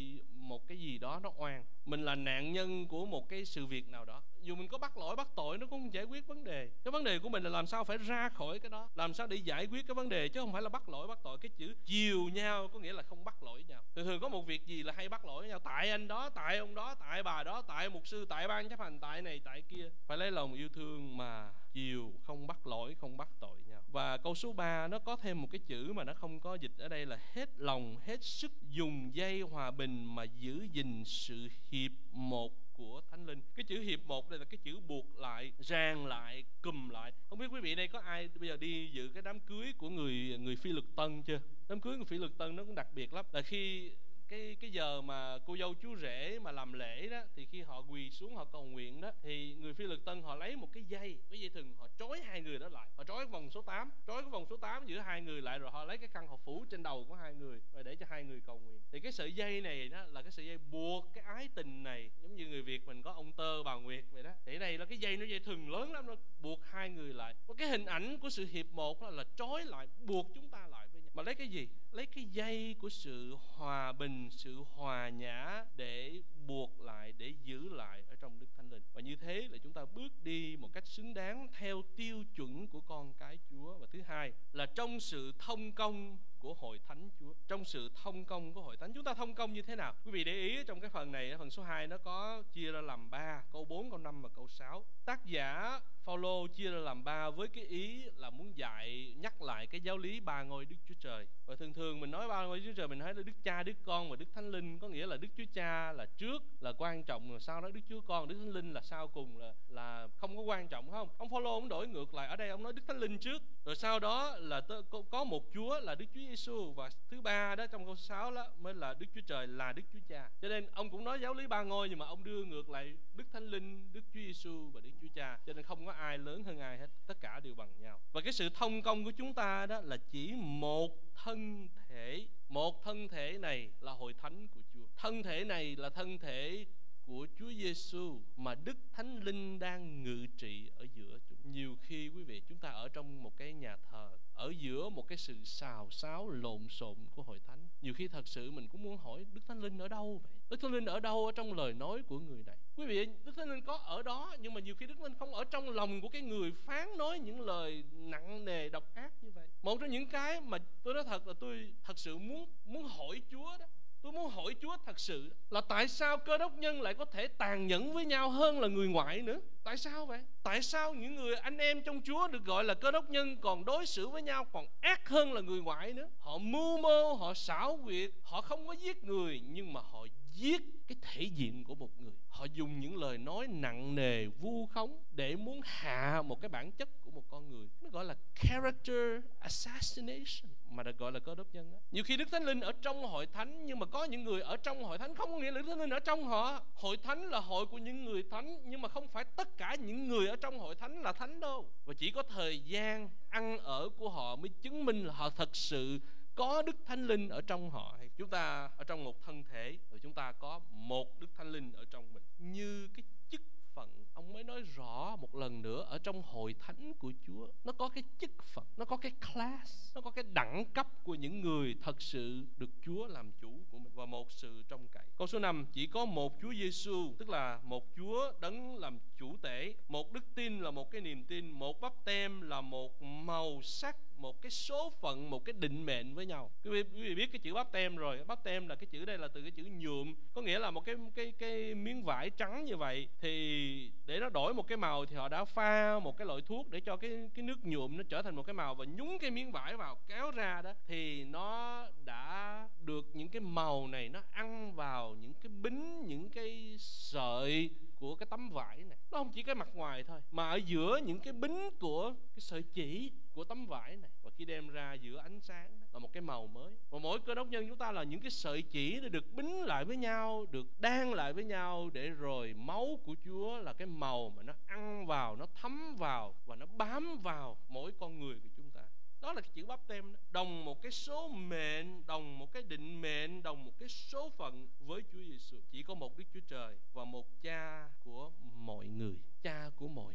một cái gì đó nó oan, mình là nạn nhân của một cái sự việc nào đó. Dù mình có bắt lỗi bắt tội nó cũng không giải quyết vấn đề. Cái vấn đề của mình là làm sao phải ra khỏi cái đó, làm sao để giải quyết cái vấn đề, chứ không phải là bắt lỗi bắt tội. Cái chữ chiều nhau có nghĩa là không bắt lỗi nhau. Thường thường có một việc gì là hay bắt lỗi nhau, tại anh đó, tại ông đó, tại bà đó, tại mục sư, tại ban chấp hành, tại này tại kia. Phải lấy lòng yêu thương mà chiều, không bắt lỗi, không bắt tội nhau. Và câu số ba nó có thêm một cái chữ mà nó không có dịch ở đây là hết lòng, hết sức dùng dây hòa bình mà giữ gìn sự hiệp một của Thánh Linh. Cái chữ hiệp một đây là cái chữ buộc lại, ràng lại, cùm lại. Không biết quý vị đây có ai bây giờ đi dự cái đám cưới của người người Phi Lực Tân chưa? Đám cưới người Phi Lực Tân nó cũng đặc biệt lắm, là khi cái cái giờ mà cô dâu chú rể mà làm lễ đó, thì khi họ quỳ xuống họ cầu nguyện đó, thì người Phi Lực Tân họ lấy một cái dây, cái dây thừng, họ trói hai người đó lại, họ trói cái vòng số tám, trói cái vòng số tám giữa hai người lại, rồi họ lấy cái khăn họ phủ trên đầu của hai người và để cho hai người cầu nguyện. Thì cái sợi dây này đó là cái sợi dây buộc cái ái tình này, giống như người Việt mình có ông Tơ bà Nguyệt vậy đó. Thì đây là cái dây, nó dây thừng lớn lắm, nó buộc hai người lại. Có cái hình ảnh của sự hiệp một đó là trói lại, buộc chúng ta lại với nhau. Mà lấy cái gì? Lấy cái dây của sự hòa bình, sự hòa nhã để buộc lại, để giữ lại ở trong Đức Thánh Linh. Và như thế là chúng ta bước đi một cách xứng đáng theo tiêu chuẩn của con cái Chúa. Và thứ hai là trong sự thông công của hội thánh Chúa. Trong sự thông công của hội thánh, chúng ta thông công như thế nào? Quý vị để ý trong cái phần này, phần số hai nó có chia ra làm ba, câu bốn, câu năm và câu sáu. Tác giả Phaolô chia ra làm ba với cái ý là muốn dạy nhắc lại cái giáo lý ba ngôi Đức Chúa Trời. Và thường thường mình nói ba ngôi Đức Chúa Trời, mình nói là Đức Cha, Đức Con và Đức Thánh Linh, có nghĩa là Đức Chúa Cha là trước, là quan trọng, rồi sau đó Đức Chúa Con, Đức Thánh Linh là sau cùng, là là không có quan trọng, không? Ông Phaolô ông đổi ngược lại, ở đây ông nói Đức Thánh Linh trước, rồi sau đó là có, có một Chúa là Đức Chúa Giêsu, và thứ ba đó trong câu sáu đó mới là Đức Chúa Trời là Đức Chúa Cha. Cho nên ông cũng nói giáo lý ba ngôi, nhưng mà ông đưa ngược lại Đức Thánh Linh, Đức Chúa Giêsu và Đức Chúa Cha. Cho nên không có ai lớn hơn ai hết, tất cả đều bằng nhau. Và cái sự thông công của chúng ta đó là chỉ một thân thể. Một thân thể này là hội thánh của Chúa. Thân thể này là thân thể của Chúa Giêsu mà Đức Thánh Linh đang ngự trị ở giữa chúng. Nhiều khi quý vị, chúng ta ở trong một cái nhà thờ, ở giữa một cái sự xào xáo lộn xộn của hội thánh. Nhiều khi thật sự mình cũng muốn hỏi Đức Thánh Linh ở đâu vậy? Đức Thánh Linh ở đâu ở trong lời nói của người này? Quý vị, Đức Thánh Linh có ở đó, nhưng mà nhiều khi Đức Thánh Linh không ở trong lòng của cái người phán nói những lời nặng nề độc ác như vậy. Một trong những cái mà tôi nói thật là tôi thật sự muốn muốn hỏi Chúa đó. Tôi muốn hỏi Chúa thật sự là tại sao Cơ Đốc nhân lại có thể tàn nhẫn với nhau hơn là người ngoại nữa? Tại sao vậy? Tại sao những người anh em trong Chúa được gọi là Cơ Đốc nhân còn đối xử với nhau còn ác hơn là người ngoại nữa? Họ mưu mô, họ xảo quyệt, họ không có giết người, nhưng mà họ giết cái thể diện của một người. Họ dùng những lời nói nặng nề, vu khống để muốn hạ một cái bản chất của một con người. Nó gọi là character assassination, mà được gọi là Cơ Đốc nhân đó. Nhiều khi Đức Thánh Linh ở trong hội thánh, nhưng mà có những người ở trong hội thánh không có nghĩa là Đức Thánh Linh ở trong họ. Hội thánh là hội của những người thánh, nhưng mà không phải tất cả những người ở trong hội thánh là thánh đâu. Và chỉ có thời gian ăn ở của họ mới chứng minh là họ thật sự có Đức Thánh Linh ở trong họ. Chúng ta ở trong một thân thể, rồi chúng ta có một Đức Thánh Linh ở trong mình. Như cái chức phận, ông mới nói rõ một lần nữa, ở trong hội thánh của Chúa nó có cái chức phận, nó có cái class, nó có cái đẳng cấp của những người thật sự được Chúa làm chủ của mình, và một sự trông cậy. Câu số năm, chỉ có một Chúa Giêsu, tức là một Chúa đấng làm chủ tể. Một đức tin là một cái niềm tin, một báp têm là một màu sắc, một cái số phận, một cái định mệnh với nhau. Quý vị, quý vị biết cái chữ báp têm rồi. Báp têm là cái chữ đây là từ cái chữ nhuộm, có nghĩa là một cái cái cái miếng vải trắng như vậy, thì để nó đổi một cái màu thì họ đã pha một cái loại thuốc để cho cái cái nước nhuộm nó trở thành một cái màu, và nhúng cái miếng vải vào kéo ra đó, thì nó đã được những cái màu này nó ăn vào những cái bính, những cái sợi của cái tấm vải này. Nó không chỉ cái mặt ngoài thôi, mà ở giữa những cái bính của cái sợi chỉ của tấm vải này, và khi đem ra giữa ánh sáng đó, là một cái màu mới. Và mỗi Cơ Đốc nhân chúng ta là những cái sợi chỉ để được bính lại với nhau, được đan lại với nhau, để rồi máu của Chúa là cái màu mà nó ăn vào, nó thấm vào và nó bám vào mỗi con người của chúng ta. Đó là cái chữ báp têm đó. Đồng một cái số mệnh, đồng một cái định mệnh, đồng một cái số phận với Chúa Giêsu. Chỉ có một Đức Chúa Trời và một Cha của mọi người. Cha của mọi người. Mọi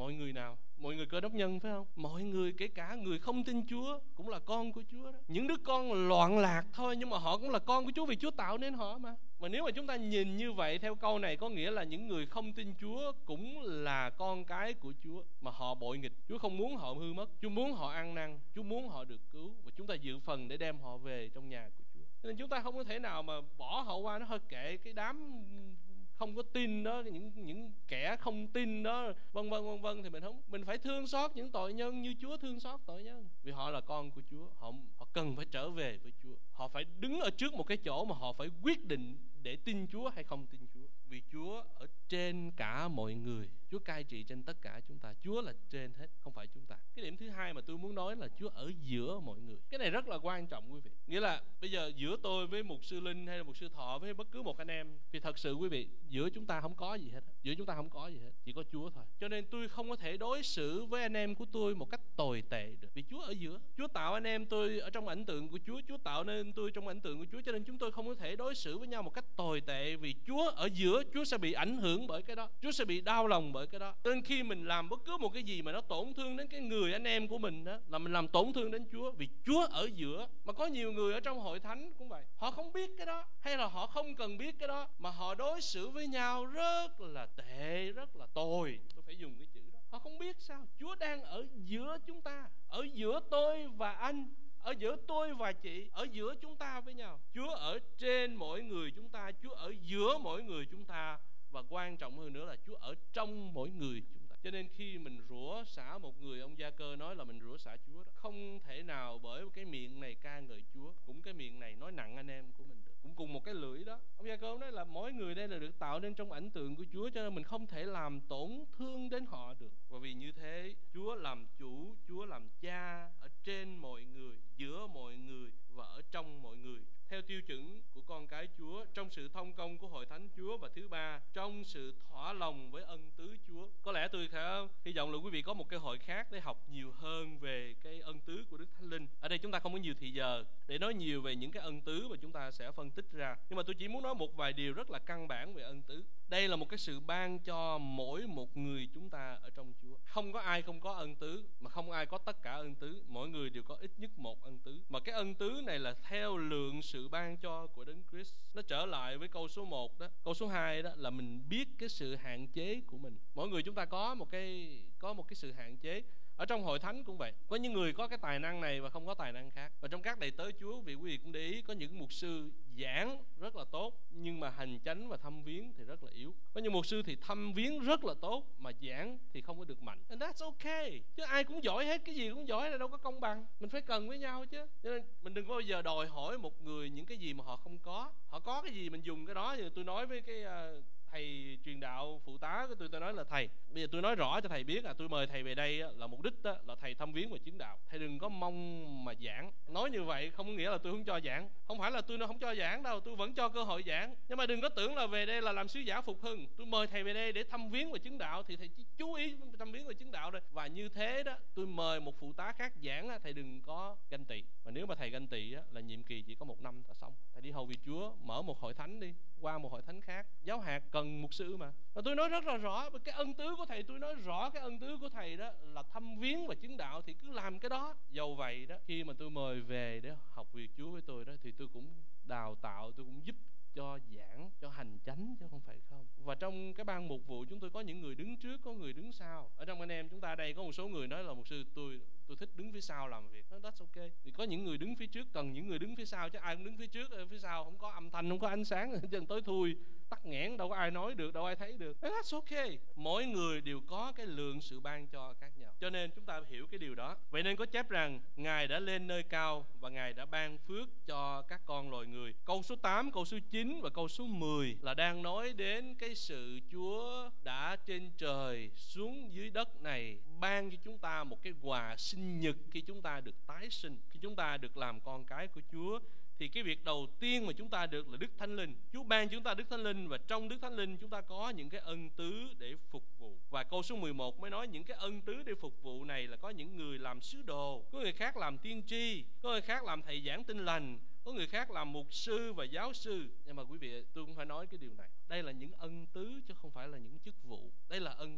Mọi người nào? Mọi người Cơ Đốc nhân phải không? Mọi người, kể cả người không tin Chúa cũng là con của Chúa đó. Những đứa con loạn lạc thôi, nhưng mà họ cũng là con của Chúa vì Chúa tạo nên họ mà. Và nếu mà chúng ta nhìn như vậy theo câu này, có nghĩa là những người không tin Chúa cũng là con cái của Chúa, mà họ bội nghịch. Chúa không muốn họ hư mất, Chúa muốn họ ăn năn, Chúa muốn họ được cứu, và chúng ta dự phần để đem họ về trong nhà của Chúa. Nên chúng ta không có thể nào mà bỏ họ qua, nó hơi kệ cái đám không có tin đó, những những kẻ không tin đó, vân vân vân vân, thì mình không mình phải thương xót những tội nhân như Chúa thương xót tội nhân, vì họ là con của Chúa. Họ họ cần phải trở về với Chúa. Họ phải đứng ở trước một cái chỗ mà họ phải quyết định để tin Chúa hay không tin Chúa, vì Chúa ở trên cả mọi người. Chúa cai trị trên tất cả chúng ta. Chúa là trên hết, không phải chúng ta. Cái điểm thứ hai mà tôi muốn nói là Chúa ở giữa mọi người. Cái này rất là quan trọng quý vị. Nghĩa là bây giờ giữa tôi với mục sư Linh hay là mục sư Thọ với bất cứ một anh em, thì thật sự quý vị, giữa chúng ta không có gì hết. Giữa chúng ta không có gì hết, chỉ có Chúa thôi. Cho nên tôi không có thể đối xử với anh em của tôi một cách tồi tệ được, vì Chúa ở giữa. Chúa tạo anh em tôi ở trong ảnh tượng của Chúa. Chúa tạo nên tôi trong ảnh tượng của Chúa. Cho nên chúng tôi không có thể đối xử với nhau một cách tồi tệ, vì Chúa ở giữa. Chúa sẽ bị ảnh hưởng bởi cái đó, Chúa sẽ bị đau lòng bởi cái đó. Nên khi mình làm bất cứ một cái gì mà nó tổn thương đến cái người anh em của mình đó, là mình làm tổn thương đến Chúa, vì Chúa ở giữa. Mà có nhiều người ở trong hội thánh cũng vậy, họ không biết cái đó, hay là họ không cần biết cái đó, mà họ đối xử với nhau rất là tệ, rất là tồi. Tôi phải dùng cái chữ đó. Họ không biết sao Chúa đang ở giữa chúng ta, ở giữa tôi và anh, ở giữa tôi và chị, ở giữa chúng ta với nhau. Chúa ở trên mỗi người chúng ta, Chúa ở giữa mỗi người chúng ta, và quan trọng hơn nữa là Chúa ở trong mỗi người chúng ta. Cho nên khi mình rủa xả một người, ông Gia Cơ nói là mình rủa xả Chúa đó. Không thể nào bởi cái miệng này ca ngợi Chúa, cũng cái miệng này nói nặng anh em của mình được. Cũng cùng một cái lưỡi đó. Ông Gia Cơ nói là mỗi người đây là được tạo nên trong ảnh tượng của Chúa, cho nên mình không thể làm tổn thương đến họ được. Và vì như thế, Chúa làm chủ, Chúa làm cha ở trên mọi người, giữa mọi người và ở trong mọi người, theo tiêu chuẩn của con cái Chúa, trong sự thông công của hội thánh Chúa, và thứ ba, trong sự thỏa lòng với ân tứ Chúa. Có lẽ tôi sẽ hy vọng là quý vị có một cái hội khác để học nhiều hơn về cái ân tứ của Đức Thánh Linh. Ở đây chúng ta không có nhiều thì giờ để nói nhiều về những cái ân tứ mà chúng ta sẽ phân tích ra, nhưng mà tôi chỉ muốn nói một vài điều rất là căn bản về ân tứ. Đây là một cái sự ban cho mỗi một người chúng ta ở trong Chúa. Không có ai không có ân tứ, mà không ai có tất cả ân tứ. Mỗi người đều có ít nhất một ân tứ. Mà cái ân tứ này là theo lượng sự ban cho của Đấng Christ. Nó trở lại với câu số một đó. Câu số hai đó là mình biết cái sự hạn chế của mình. Mỗi người chúng ta có một cái có một cái sự hạn chế. Ở trong hội thánh cũng vậy, có những người có cái tài năng này và không có tài năng khác. Và trong các đầy tớ Chúa, vì quý vị cũng để ý, có những mục sư giảng rất là tốt, nhưng mà hành chánh và thăm viếng thì rất là yếu. Có những mục sư thì thăm viếng rất là tốt, mà giảng thì không có được mạnh. And that's okay. Chứ ai cũng giỏi hết, cái gì cũng giỏi là đâu có công bằng. Mình phải cần với nhau chứ. Cho nên mình đừng có bao giờ đòi hỏi một người những cái gì mà họ không có. Họ có cái gì mình dùng cái đó. Như tôi nói với cái uh, thầy truyền đạo phụ tá của tôi, tôi nói là thầy, bây giờ tôi nói rõ cho thầy biết là tôi mời thầy về đây là mục đích là thầy thăm viếng và chứng đạo. Thầy đừng có mong mà giảng. Nói như vậy không có nghĩa là tôi không cho giảng. Không phải là tôi không cho giảng đâu, tôi vẫn cho cơ hội giảng. Nhưng mà đừng có tưởng là về đây là làm sứ giả phục hưng. Tôi mời thầy về đây để thăm viếng và chứng đạo, thì thầy chỉ chú ý thăm viếng và chứng đạo thôi. Và như thế đó, tôi mời một phụ tá khác giảng, thầy đừng có ganh tị. Mà nếu mà thầy ganh tị là nhiệm kỳ chỉ có một năm là xong. Thầy đi hầu việc Chúa, mở một hội thánh đi, qua một hội thánh khác. Giáo hạt cần mục sư mà. Và tôi nói rất là rõ, cái ân tứ của thầy, tôi nói rõ cái ân tứ của thầy đó là thăm viếng và chứng đạo, thì cứ làm cái đó. Dầu vậy đó, khi mà tôi mời về để học việc Chúa với tôi đó, thì tôi cũng đào tạo, tôi cũng giúp cho giảng, cho hành chánh, chứ không phải không. Và trong cái ban mục vụ chúng tôi có những người đứng trước, có người đứng sau. Ở trong anh em chúng ta đây có một số người nói là mục sư tôi tôi thích đứng phía sau làm việc. That's okay. Thì có những người đứng phía trước cần những người đứng phía sau, chứ ai cũng đứng phía trước, phía sau không có âm thanh, không có ánh sáng, chân tối thui, tắc nghẽn, đâu có ai nói được, đâu ai thấy được. That's okay. Mỗi người đều có cái lượng sự ban cho khác nhau. Cho nên chúng ta hiểu cái điều đó. Vậy nên có chép rằng Ngài đã lên nơi cao và Ngài đã ban phước cho các con loài người. Câu số tám, câu số chín và câu số mười là đang nói đến cái sự Chúa đã trên trời xuống dưới đất này ban cho chúng ta một cái quà sinh nhật khi chúng ta được tái sinh, khi chúng ta được làm con cái của Chúa. Thì cái việc đầu tiên mà chúng ta được là Đức Thánh Linh. Chúa ban chúng ta Đức Thánh Linh, và trong Đức Thánh Linh chúng ta có những cái ân tứ để phục vụ. Và câu số mười một mới nói những cái ân tứ để phục vụ này là có những người làm sứ đồ, có người khác làm tiên tri, có người khác làm thầy giảng tin lành, có người khác làm mục sư và giáo sư. Nhưng mà quý vị, tôi cũng phải nói cái điều này, đây là những ân tứ chứ không phải là những chức vụ. Đây là ân tứ. Có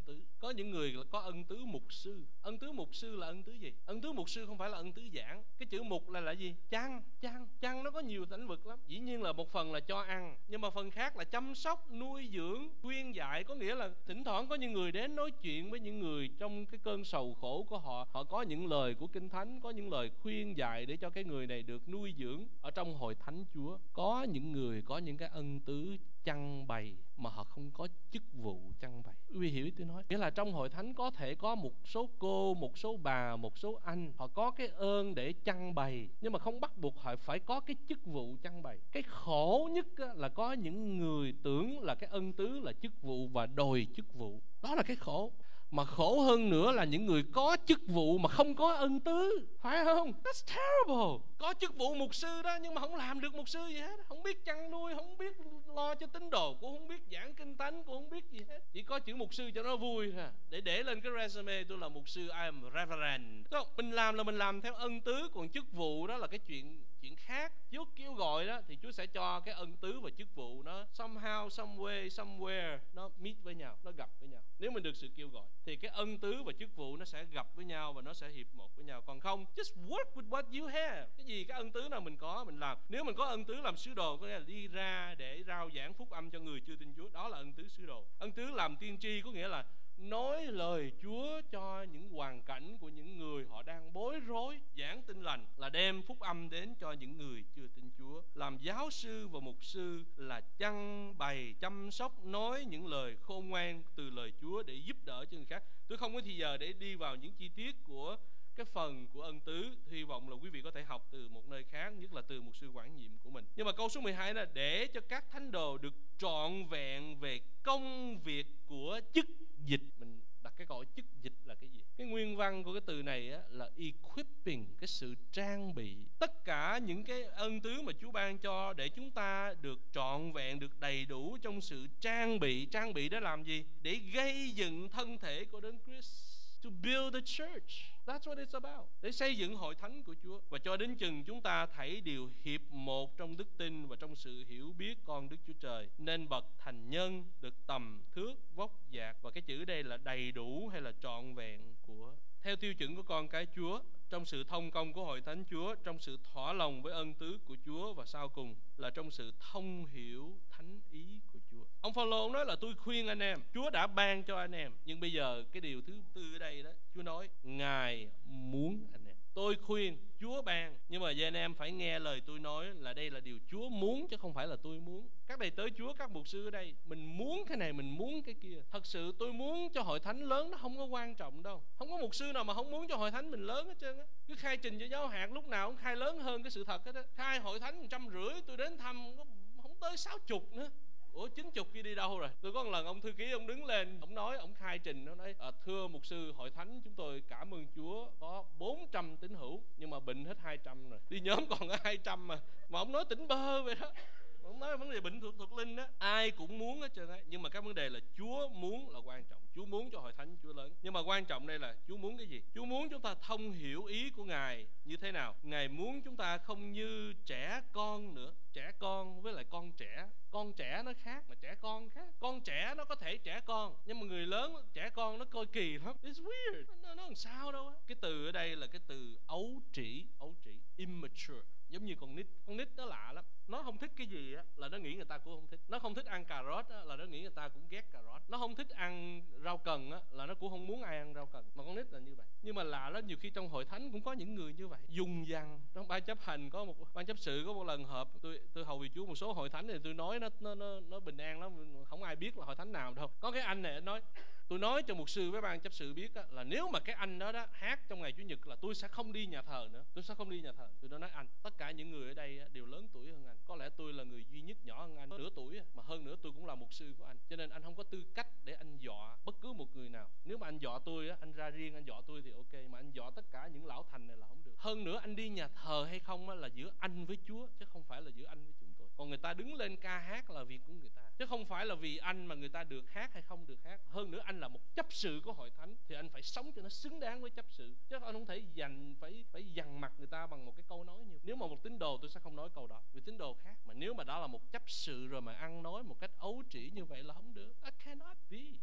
có những người là có ân tứ mục sư. Ân tứ mục sư là ân tứ gì? Ân tứ mục sư không phải là ân tứ giảng. Cái chữ mục là là gì? Chăn, chăn, chăn nó có nhiều lĩnh vực lắm. Dĩ nhiên là một phần là cho ăn, nhưng mà phần khác là chăm sóc, nuôi dưỡng, khuyên dạy. Có nghĩa là thỉnh thoảng có những người đến nói chuyện với những người trong cái cơn sầu khổ của họ. Họ có những lời của Kinh Thánh, có những lời khuyên dạy để cho cái người này được nuôi dưỡng. Ở trong hội thánh Chúa có những người có những cái ân tứ chăn bày mà họ không có chức vụ chăn bày. Quý vị hiểu ý tôi nói? Nghĩa là trong hội thánh có thể có một số cô, một số bà, một số anh, họ có cái ơn để chăn bày, nhưng mà không bắt buộc họ phải có cái chức vụ chăn bày. Cái khổ nhất là có những người tưởng là cái ân tứ là chức vụ và đòi chức vụ. Đó là cái khổ. Mà khổ hơn nữa là những người có chức vụ mà không có ân tứ, phải không? That's terrible. Có chức vụ mục sư đó nhưng mà không làm được mục sư gì hết. Không biết chăn nuôi, không biết lo cho tín đồ, cũng không biết giảng Kinh Thánh, cũng không biết gì hết. Chỉ có chữ mục sư cho nó vui thôi, để để lên cái resume tôi là mục sư, I am reverend. Không, mình làm là mình làm theo ân tứ, còn chức vụ đó là cái chuyện chuyện khác. Chúa kêu gọi đó thì Chúa sẽ cho cái ân tứ và chức vụ nó somehow, some way, somewhere nó meet với nhau, nó gặp với nhau. Nếu mình được sự kêu gọi thì cái ân tứ và chức vụ nó sẽ gặp với nhau và nó sẽ hiệp một với nhau. Còn không, just work with what you have. Cái gì cái ân tứ nào mình có mình làm. Nếu mình có ân tứ làm sứ đồ, có nghĩa là đi ra để rao giảng phúc âm cho người chưa tin Chúa, đó là ân tứ sứ đồ. Ân tứ làm tiên tri có nghĩa là nói lời Chúa cho những hoàn cảnh của những người họ đang bối rối. Giảng tin lành là đem phúc âm đến cho những người chưa tin Chúa. Làm giáo sư và mục sư là chăn bày, chăm sóc, nói những lời khôn ngoan từ lời Chúa để giúp đỡ cho người khác. Tôi không có thời giờ để đi vào những chi tiết của cái phần của ân tứ. Hy vọng là quý vị có thể học từ một nơi khác, nhất là từ một sư quản nhiệm của mình. Nhưng mà câu số mười hai là để cho các thánh đồ được trọn vẹn về công việc của chức dịch. Mình đặt cái câu chức dịch là cái gì? Cái nguyên văn của cái từ này á, là equipping, cái sự trang bị. Tất cả những cái ân tứ mà Chúa ban cho để chúng ta được trọn vẹn, được đầy đủ trong sự trang bị. Trang bị để làm gì? Để gây dựng thân thể của Đấng Christ. To build the church. That's what it's about. Để xây dựng hội thánh của Chúa. Và cho đến chừng chúng ta thảy đều hiệp một trong đức tin và trong sự hiểu biết con Đức Chúa Trời, nên bậc thành nhân, được tầm thước vóc dạc. Và cái chữ đây là đầy đủ hay là trọn vẹn của, theo tiêu chuẩn của con cái Chúa, trong sự thông công của hội thánh Chúa, trong sự thỏa lòng với ân tứ của Chúa, và sau cùng là trong sự thông hiểu thánh ý của Chúa. Ông Phaolô nói là tôi khuyên anh em, Chúa đã ban cho anh em, nhưng bây giờ cái điều thứ tư ở đây đó, Chúa nói Ngài muốn anh em. Tôi khuyên, Chúa ban, nhưng mà anh em phải nghe lời tôi nói là đây là điều Chúa muốn chứ không phải là tôi muốn. Các đầy tớ Chúa, các mục sư ở đây, mình muốn cái này, mình muốn cái kia. Thật sự tôi muốn cho hội thánh lớn nó không có quan trọng đâu. Không có mục sư nào mà không muốn cho hội thánh mình lớn hết trơn á. Cứ khai trình cho giáo hạt lúc nào cũng khai lớn hơn cái sự thật hết á. Khai hội thánh một trăm rưỡi, tôi đến thăm không tới sáu chục nữa. Ủa chín chục kia đi đâu rồi? Tôi có một lần ông thư ký ông đứng lên, ông nói, ông khai trình, nó nói à, thưa mục sư, hội thánh chúng tôi cảm ơn Chúa có bốn trăm tín hữu, nhưng mà bệnh hết hai trăm rồi, đi nhóm còn có hai trăm mà mà ông nói tỉnh bơ vậy đó. Ông nói vấn đề bệnh thuộc thuộc linh đó, ai cũng muốn hết trơn á, nhưng mà cái vấn đề là Chúa muốn là quan trọng. Chúa muốn cho hội thánh Chúa lớn, nhưng mà quan trọng đây là Chúa muốn cái gì? Chúa muốn chúng ta thông hiểu ý của Ngài như thế nào. Ngài muốn chúng ta không như trẻ con nữa. Trẻ con với lại con trẻ, con trẻ nó khác mà trẻ con khác. Con trẻ nó có thể trẻ con, nhưng mà người lớn trẻ con nó coi kỳ lắm. It's weird. Nó, nó làm sao đâu á. Cái từ ở đây là cái từ ấu trĩ, ấu trĩ, immature. Giống như con nít, con nít nó lạ lắm. Nó không thích cái gì á là nó nghĩ người ta cũng không thích. Nó không thích ăn cà rốt á là nó nghĩ người ta cũng ghét cà rốt. Nó không thích ăn rau cần á là nó cũng không muốn ai ăn rau cần. Mà con nít là như vậy. Nhưng mà lạ lắm, nhiều khi trong hội thánh cũng có những người như vậy. Dùng dằng. Trong ban chấp hành có một ban chấp sự có một lần họp, tôi tôi hầu vì Chúa một số hội thánh thì tôi nói nó nó nó, nó bình an lắm, không ai biết là hội thánh nào đâu. Có cái anh này nói, tôi nói cho mục sư với ban chấp sự biết á, là nếu mà cái anh đó đó hát trong ngày Chủ nhật là tôi sẽ không đi nhà thờ nữa. Tôi sẽ không đi nhà thờ. Tôi đã nói anh, tất cả những người ở đây đều lớn tuổi hơn anh. Có lẽ tôi là người duy nhất nhỏ hơn anh nửa tuổi, mà hơn nữa tôi cũng là mục sư của anh. Cho nên anh không có tư cách để anh dọa bất cứ một người nào. Nếu mà anh dọa tôi á, anh ra riêng anh dọa tôi thì ok, mà anh dọa tất cả những lão thành này là không được. Hơn nữa anh đi nhà thờ hay không á, là giữa anh với Chúa chứ không phải là giữa anh với chúng tôi. Còn người ta đứng lên ca hát là việc của người ta, chứ không phải là vì anh mà người ta được hát hay không được hát. Hơn nữa anh là một chấp sự của hội thánh thì anh phải sống cho nó xứng đáng với chấp sự, chứ anh không thể dành phải phải dằn mặt người ta bằng một cái câu nói như. Nếu mà một tín đồ tôi sẽ không nói câu đó, vì tín đồ khác. Mà nếu mà đó là một chấp sự rồi mà ăn nói một cách ấu trĩ như vậy là không được. That cannot be, not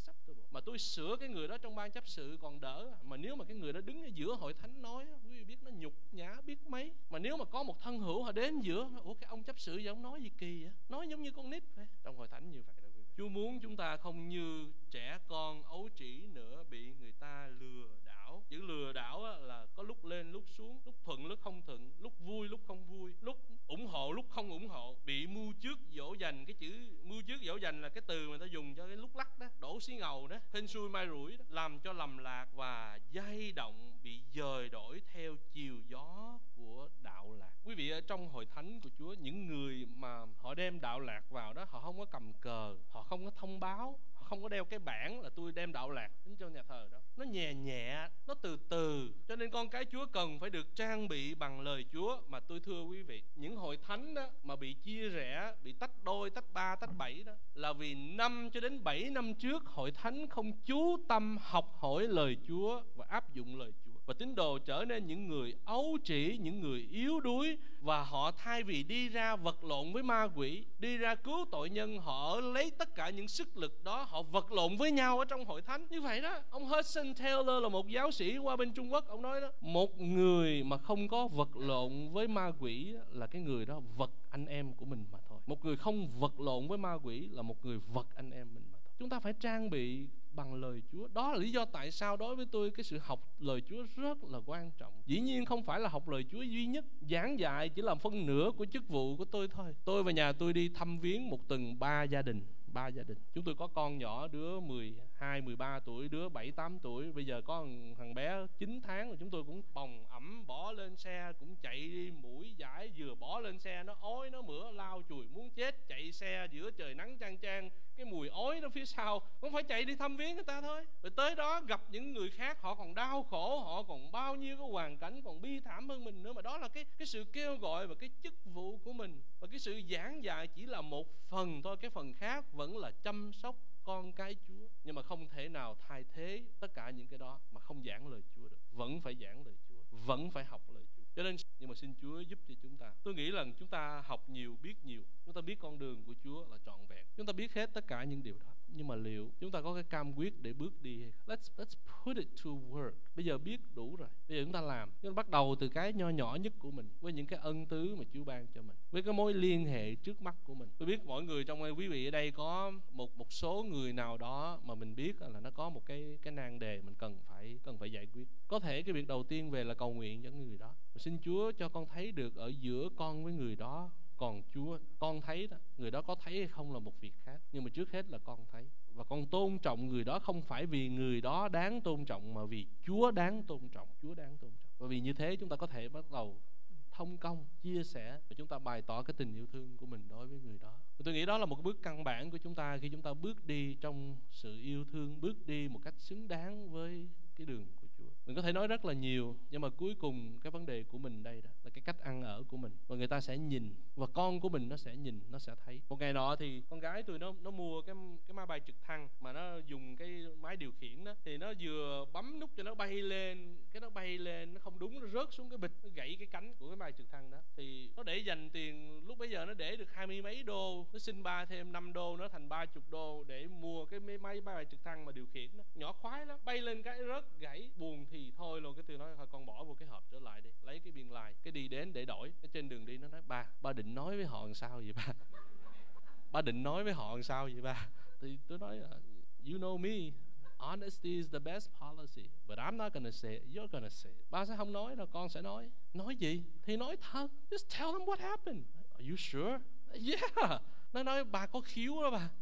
acceptable. Mà tôi sửa cái người đó trong ban chấp sự còn đỡ. Mà nếu mà cái người đó đứng ở giữa hội thánh nói, quý vị biết nó nhục nhã biết mấy. Mà nếu mà có một thân hữu họ đến giữa, ủa cái ông chấp sự vậy ông nói gì kỳ vậy? Nói giống như con nít vậy. Trong hội thánh như vậy đó quý vị. Chúa muốn chúng ta không như trẻ con ấu trĩ nữa, bị người ta lừa đảo. Chữ lừa đảo là có lúc lên lúc xuống, lúc thuận lúc không thuận, lúc vui lúc không vui, lúc ủng hộ lúc không ủng hộ, bị mưu trước dỗ dành. Cái chữ mưu trước dỗ dành là cái từ mà ta dùng cho cái lúc lắc đó, đổ xí ngầu đó, hên xui mai rủi đó, làm cho lầm lạc và dây động, bị dời đổi theo chiều gió của đạo lạc. Quý vị, ở trong hội thánh của Chúa, những người mà họ đem đạo lạc vào đó, họ không có cầm cờ, họ không có thông báo, họ không có đeo cái bảng là tôi đem đạo lạc đến cho nhà thờ đó. Nó nhẹ nhẹ, nó từ từ. Cho nên con cái Chúa cần phải được trang bị bằng lời Chúa. Mà tôi thưa quý vị, những hội thánh đó mà bị chia rẽ, bị tách đôi, tách ba, tách bảy đó, là vì năm cho đến bảy năm trước hội thánh không chú tâm học hỏi lời Chúa và áp dụng lời Chúa. Và tín đồ trở nên những người ấu trĩ, những người yếu đuối. Và họ thay vì đi ra vật lộn với ma quỷ, đi ra cứu tội nhân, họ lấy tất cả những sức lực đó, họ vật lộn với nhau ở trong hội thánh. Như vậy đó, ông Hudson Taylor là một giáo sĩ qua bên Trung Quốc. Ông nói đó, một người mà không có vật lộn với ma quỷ là cái người đó vật anh em của mình mà thôi. Một người không vật lộn với ma quỷ là một người vật anh em mình mà thôi. Chúng ta phải trang bị bằng lời Chúa. Đó là lý do tại sao đối với tôi cái sự học lời Chúa rất là quan trọng. Dĩ nhiên không phải là học lời Chúa duy nhất. Giảng dạy chỉ là phân nửa của chức vụ của tôi thôi. Tôi và nhà tôi đi thăm viếng một tuần ba gia đình. Ba gia đình. Chúng tôi có con nhỏ, đứa mười hai, mười ba tuổi, đứa bảy, tám tuổi. Bây giờ có thằng bé chín tháng rồi. Chúng tôi cũng bồng ẩm bỏ lên xe, cũng chạy đi mũi giải. Vừa bỏ lên xe nó ói, nó mửa, lao chùi muốn chết. Chạy xe giữa trời nắng chang chang, cái mùi ói nó phía sau. Cũng phải chạy đi thăm viếng người ta thôi. Rồi tới đó gặp những người khác, họ còn đau khổ, họ còn bao nhiêu cái hoàn cảnh còn bi thảm hơn mình nữa. Mà đó là cái, cái sự kêu gọi và cái chức vụ của mình. Và cái sự giảng dạy chỉ là một phần thôi. Cái phần khác vẫn là chăm sóc con cái Chúa. Nhưng mà không thể nào thay thế tất cả những cái đó mà không giảng lời Chúa được. Vẫn phải giảng lời Chúa, vẫn phải học lời Chúa. Cho nên, nhưng mà xin Chúa giúp cho chúng ta. Tôi nghĩ là chúng ta học nhiều, biết nhiều. Chúng ta biết con đường của Chúa là trọn vẹn. Chúng ta biết hết tất cả những điều đó. Nhưng mà liệu chúng ta có cái cam quyết để bước đi hay không? Let's, let's put it to work. Bây giờ biết đủ rồi, bây giờ chúng ta làm. Chúng ta bắt đầu từ cái nho nhỏ nhất của mình, với những cái ân tứ mà Chúa ban cho mình, với cái mối liên hệ trước mắt của mình. Tôi biết mọi người trong quý vị ở đây có một một số người nào đó mà mình biết là nó có một cái cái nan đề mình cần phải cần phải giải quyết. Có thể cái việc đầu tiên về là cầu nguyện cho người đó. Xin Chúa cho con thấy được ở giữa con với người đó còn Chúa. Con thấy đó, người đó có thấy hay không là một việc khác, nhưng mà trước hết là con thấy. Và con tôn trọng người đó không phải vì người đó đáng tôn trọng, mà vì Chúa đáng tôn trọng. Chúa đáng tôn trọng. Và vì như thế chúng ta có thể bắt đầu thông công, chia sẻ, và chúng ta bày tỏ cái tình yêu thương của mình đối với người đó. Và tôi nghĩ đó là một bước căn bản của chúng ta khi chúng ta bước đi trong sự yêu thương, bước đi một cách xứng đáng với cái đường của Chúa. Mình có thể nói rất là nhiều, nhưng mà cuối cùng cái vấn đề của mình đây đó là cái cách ăn ở của mình. Và người ta sẽ nhìn, và con của mình nó sẽ nhìn, nó sẽ thấy. Một ngày nọ thì con gái tôi nó nó mua cái cái máy bay trực thăng mà nó dùng cái máy điều khiển đó, thì nó vừa bấm nút cho nó bay lên, cái nó bay lên nó không đúng, nó rớt xuống cái bịch, nó gãy cái cánh của cái máy bay trực thăng đó. Thì nó để dành tiền, lúc bấy giờ nó để được hai mươi mấy đô, nó xin ba thêm năm đô, nó thành ba chục đô để mua cái máy máy bay trực thăng mà điều khiển đó. Nhỏ khoái lắm, bay lên cái rớt gãy, buồn thì thôi luôn. Cái tôi nói thôi con bỏ vô cái hộp trở lại đi, lấy cái biên lai, cái đi đến để đổi. Cái trên đường đi nó nói ba, ba định nói với họ làm sao vậy ba? Ba định nói với họ làm sao vậy ba? Thì tôi nói you know me, honesty is the best policy, but I'm not gonna say it, you're gonna say it. Ba sẽ không nói đâu, con sẽ nói. Nói gì? Thì nói thật. Just tell them what happened. Are you sure? Yeah. Nó nói bà có khiếu đó bà.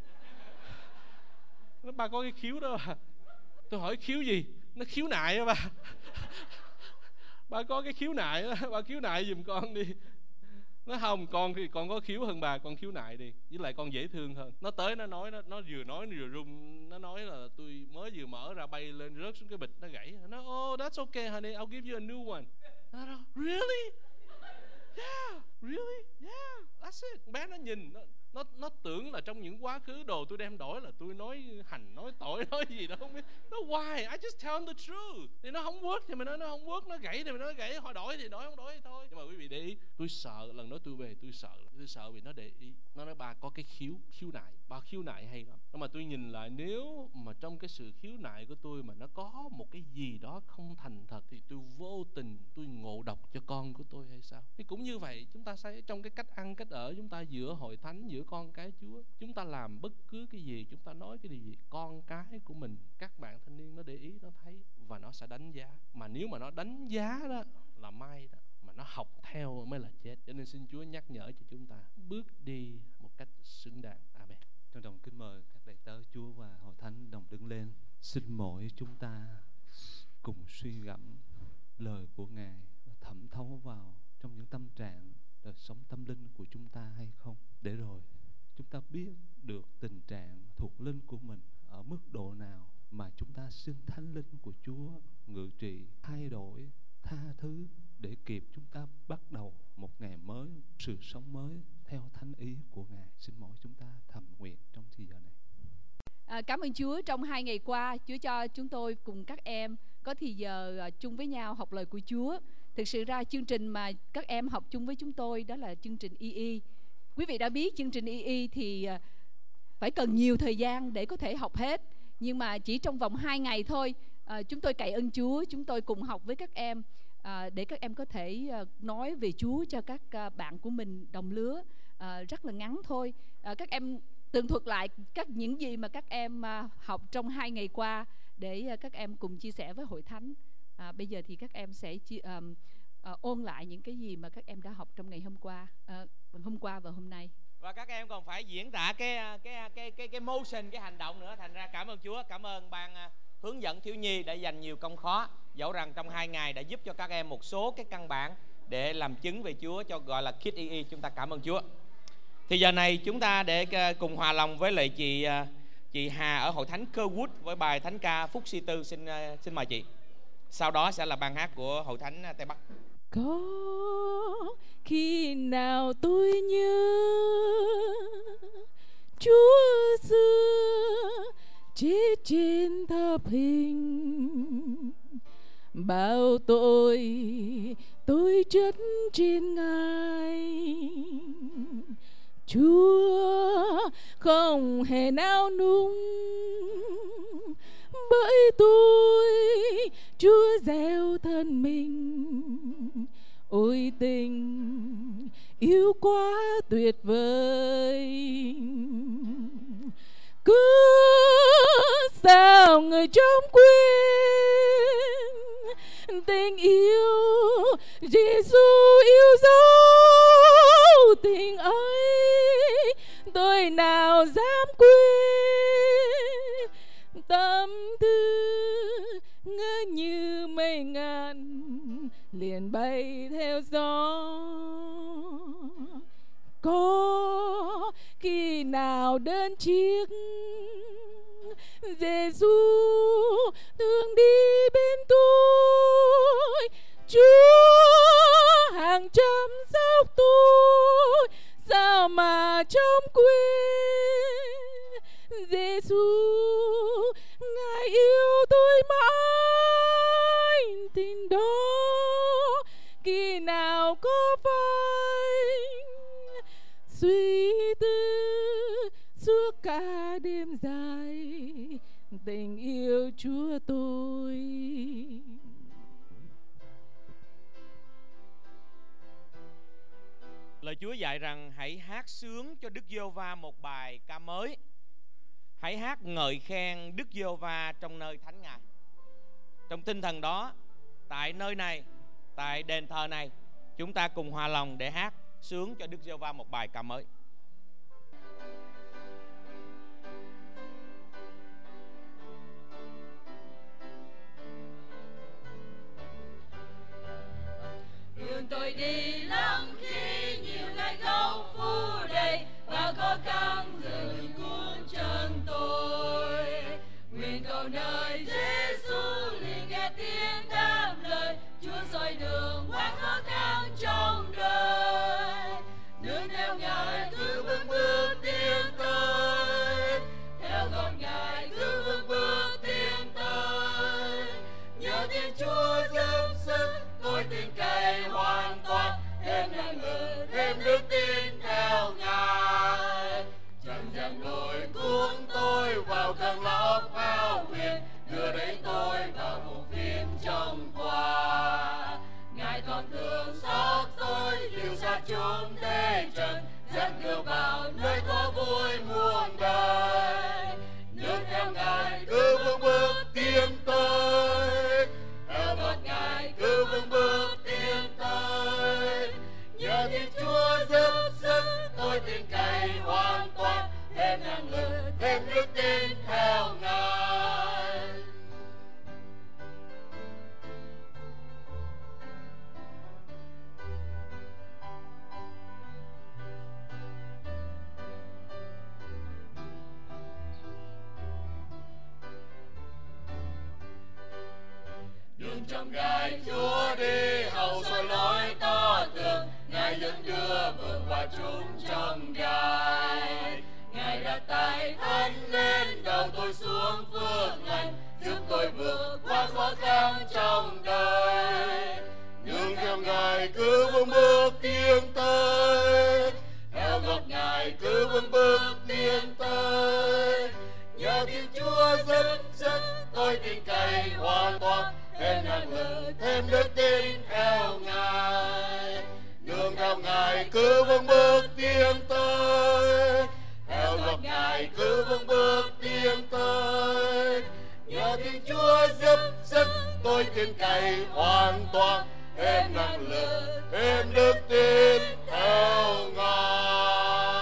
Nó bà có cái khiếu đó bà. Tôi hỏi khiếu gì? Nó khiếu nại đó bà. Bà có cái khiếu nại đó, bà khiếu nại giùm con đi. Nó không, con thì con có khiếu hơn bà, con khiếu nại đi. Với lại con dễ thương hơn. Nó tới nó nói, nó, nó vừa nói nó vừa run. Nó nói là tôi mới vừa mở ra bay lên rớt xuống cái bịch, nó gãy. Nó oh that's okay honey, I'll give you a new one. Nó nói really? Yeah, really? Yeah, that's it. Bé nó nhìn, nó, Nó nó tưởng là trong những quá khứ đồ tôi đem đổi là tôi nói hành, nói tội, nói gì đó không biết. Nó why? I just tell them the truth. Thì nó không work thì mình nói nó không work, nó gãy thì mình nói gãy, họ đổi thì đổi, không đổi thì thôi. Nhưng mà quý vị để ý, tôi sợ lần đó tôi về tôi sợ, tôi sợ vì nó để ý. Nó nói bà có cái khiếu, khiếu nại, bà khiếu nại hay lắm. Nhưng mà tôi nhìn lại, nếu mà trong cái sự khiếu nại của tôi mà nó có một cái gì đó không thành thật thì tôi vô tình tôi ngộ độc cho con của tôi hay sao? Thì cũng như vậy, chúng ta sẽ trong cái cách ăn cách ở chúng ta giữa hội thánh, giữa con cái Chúa, chúng ta làm bất cứ cái gì, chúng ta nói cái gì, con cái của mình, các bạn thanh niên nó để ý, nó thấy và nó sẽ đánh giá. Mà nếu mà nó đánh giá đó là may đó, mà nó học theo mới là chết. Cho nên xin Chúa nhắc nhở cho chúng ta bước đi một cách xứng đáng. Amen. Trân trọng kính mời các đầy tớ Chúa và hội thánh đồng đứng lên. Xin mỗi chúng ta cùng suy gẫm lời của Ngài và thẩm thấu vào trong những tâm trạng đời sống tâm linh của chúng ta hay không, để rồi chúng ta biết được tình trạng thuộc linh của mình ở mức độ nào mà chúng ta xin thánh linh của Chúa ngự trị, thay đổi, tha thứ để kịp chúng ta bắt đầu một ngày mới, sự sống mới theo thánh ý của Ngài. Xin mỗi chúng ta thầm nguyện trong thời giờ này. À, cảm ơn Chúa, trong hai ngày qua Chúa cho chúng tôi cùng các em có thì giờ uh, chung với nhau học lời của Chúa. Thực sự ra chương trình mà các em học chung với chúng tôi đó là chương trình i i. Quý vị đã biết chương trình i i thì uh, phải cần nhiều thời gian để có thể học hết. Nhưng mà chỉ trong vòng hai ngày thôi, uh, chúng tôi cậy ơn Chúa, chúng tôi cùng học với các em uh, để các em có thể uh, nói về Chúa cho các uh, bạn của mình đồng lứa. Uh, rất là ngắn thôi. Uh, các em tường thuật lại các những gì mà các em uh, học trong hai ngày qua để uh, các em cùng chia sẻ với hội thánh. À, bây giờ thì các em sẽ chi, um, uh, ôn lại những cái gì mà các em đã học trong ngày hôm qua, uh, hôm qua và hôm nay. Và các em còn phải diễn tả cái cái cái cái cái motion, cái hành động nữa. Thành ra cảm ơn Chúa, cảm ơn ban uh, hướng dẫn thiếu nhi đã dành nhiều công khó, dẫu rằng trong hai ngày đã giúp cho các em một số cái căn bản để làm chứng về Chúa, cho gọi là Kids i i. Chúng ta cảm ơn Chúa. Thì giờ này chúng ta để uh, cùng hòa lòng với lại chị uh, chị Hà ở hội thánh Kerwood với bài thánh ca Phúc Si Tư. Xin uh, xin mời chị. Sau đó sẽ là ban hát của hội thánh Tây Bắc. Có khi nào tôi nhớ Chúa xưa chết trên thập hình, bao tội tôi chất trên Ngài. Chúa không hề nao núng bởi tôi, Chúa gieo thân mình. Ôi tình yêu quá tuyệt vời, cứ sao người trong quên tình yêu Giêsu yêu dấu tình ấy, tôi nào dám quên. Tâm tư ngỡ như mây ngàn liền bay theo gió. Có khi nào đơn chiếc Giêsu thường đi bên tôi, Chúa hàng trăm dốc tôi, sao mà trông quên. Giêsu Ngài yêu tôi mãi, tình đó khi nào có phải suy tư suốt cả đêm dài tình yêu Chúa tôi. Lời Chúa dạy rằng hãy hát sướng cho Đức Giê-hô-va một bài ca mới. Hãy hát ngợi khen Đức Giê-hô-va trong nơi thánh Ngài. Trong tinh thần đó, tại nơi này, tại đền thờ này, chúng ta cùng hòa lòng để hát sướng cho Đức Giê-hô-va một bài ca mới. Đường tôi đi lắm khi nhiều gai góc phủ đầy và có căng rừng cuốn chân tôi. Nguyện cầu nơi Giêsu liền nghe tiếng đáp lời, Chúa soi đường qua khó khăn trong đời. Nương theo Ngài cứ bước bước đi trong gai. Chúa đi hầu soi lối to tường, Ngài dẫn đưa vượt qua chúng trong gai. Ngài đặt tay thánh lên đầu tôi xuống phước lành, giúp tôi vượt qua khó khăn trong đời. Nương theo Ngài cứ vững bước tiến tới, theo gót Ngài cứ vững bước tiến tới. Nhờ Thiên Chúa dẫn dắt tôi tin cậy hoàn toàn, thêm năng lực thêm đức tin theo Ngài. Nương theo Ngài cứ vững bước tiến tới, theo gót Ngài cứ vững bước tiến tới. Nhờ Thiên Chúa giúp sức tôi tin cậy hoàn toàn, thêm năng lực thêm đức tin theo Ngài.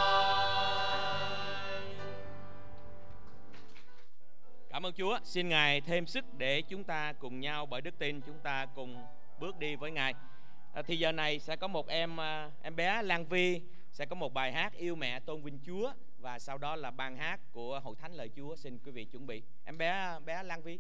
Cảm ơn Chúa. Xin Ngài thêm sức để chúng ta cùng nhau bởi đức tin chúng ta cùng bước đi với Ngài. À, thì giờ này sẽ có một em em bé Lan Vi sẽ có một bài hát yêu mẹ tôn vinh Chúa, và sau đó là ban hát của Hội Thánh Lời Chúa. Xin quý vị chuẩn bị. Em bé bé Lan Vi.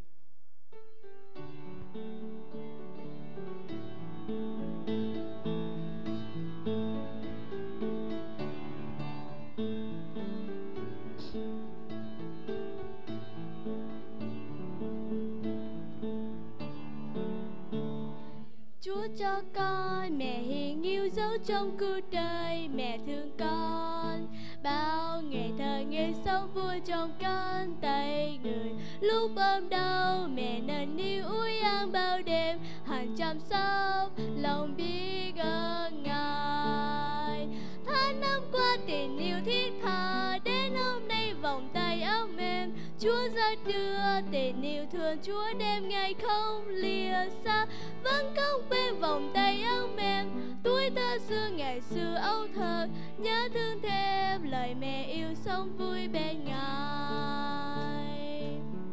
Chúa cho con mẹ hiền yêu dấu trong cuộc đời, mẹ thương con bao ngày thơ ngày sống vui trong con tay người. Lúc ôm đau mẹ nâng niu ủi an bao đêm, hàng chăm sóc lòng biết ơn Ngài. Tháng năm qua tình yêu thiết tha, đến hôm nay vòng tay ấm êm. Chúa ra đưa tình yêu thương, Chúa đem ngày không lìa xa. Vẫn không quên vòng tay ấm êm, tuổi thơ xưa ngày xưa âu thơ. Nhớ thương thêm lời mẹ yêu sống vui bên Ngài.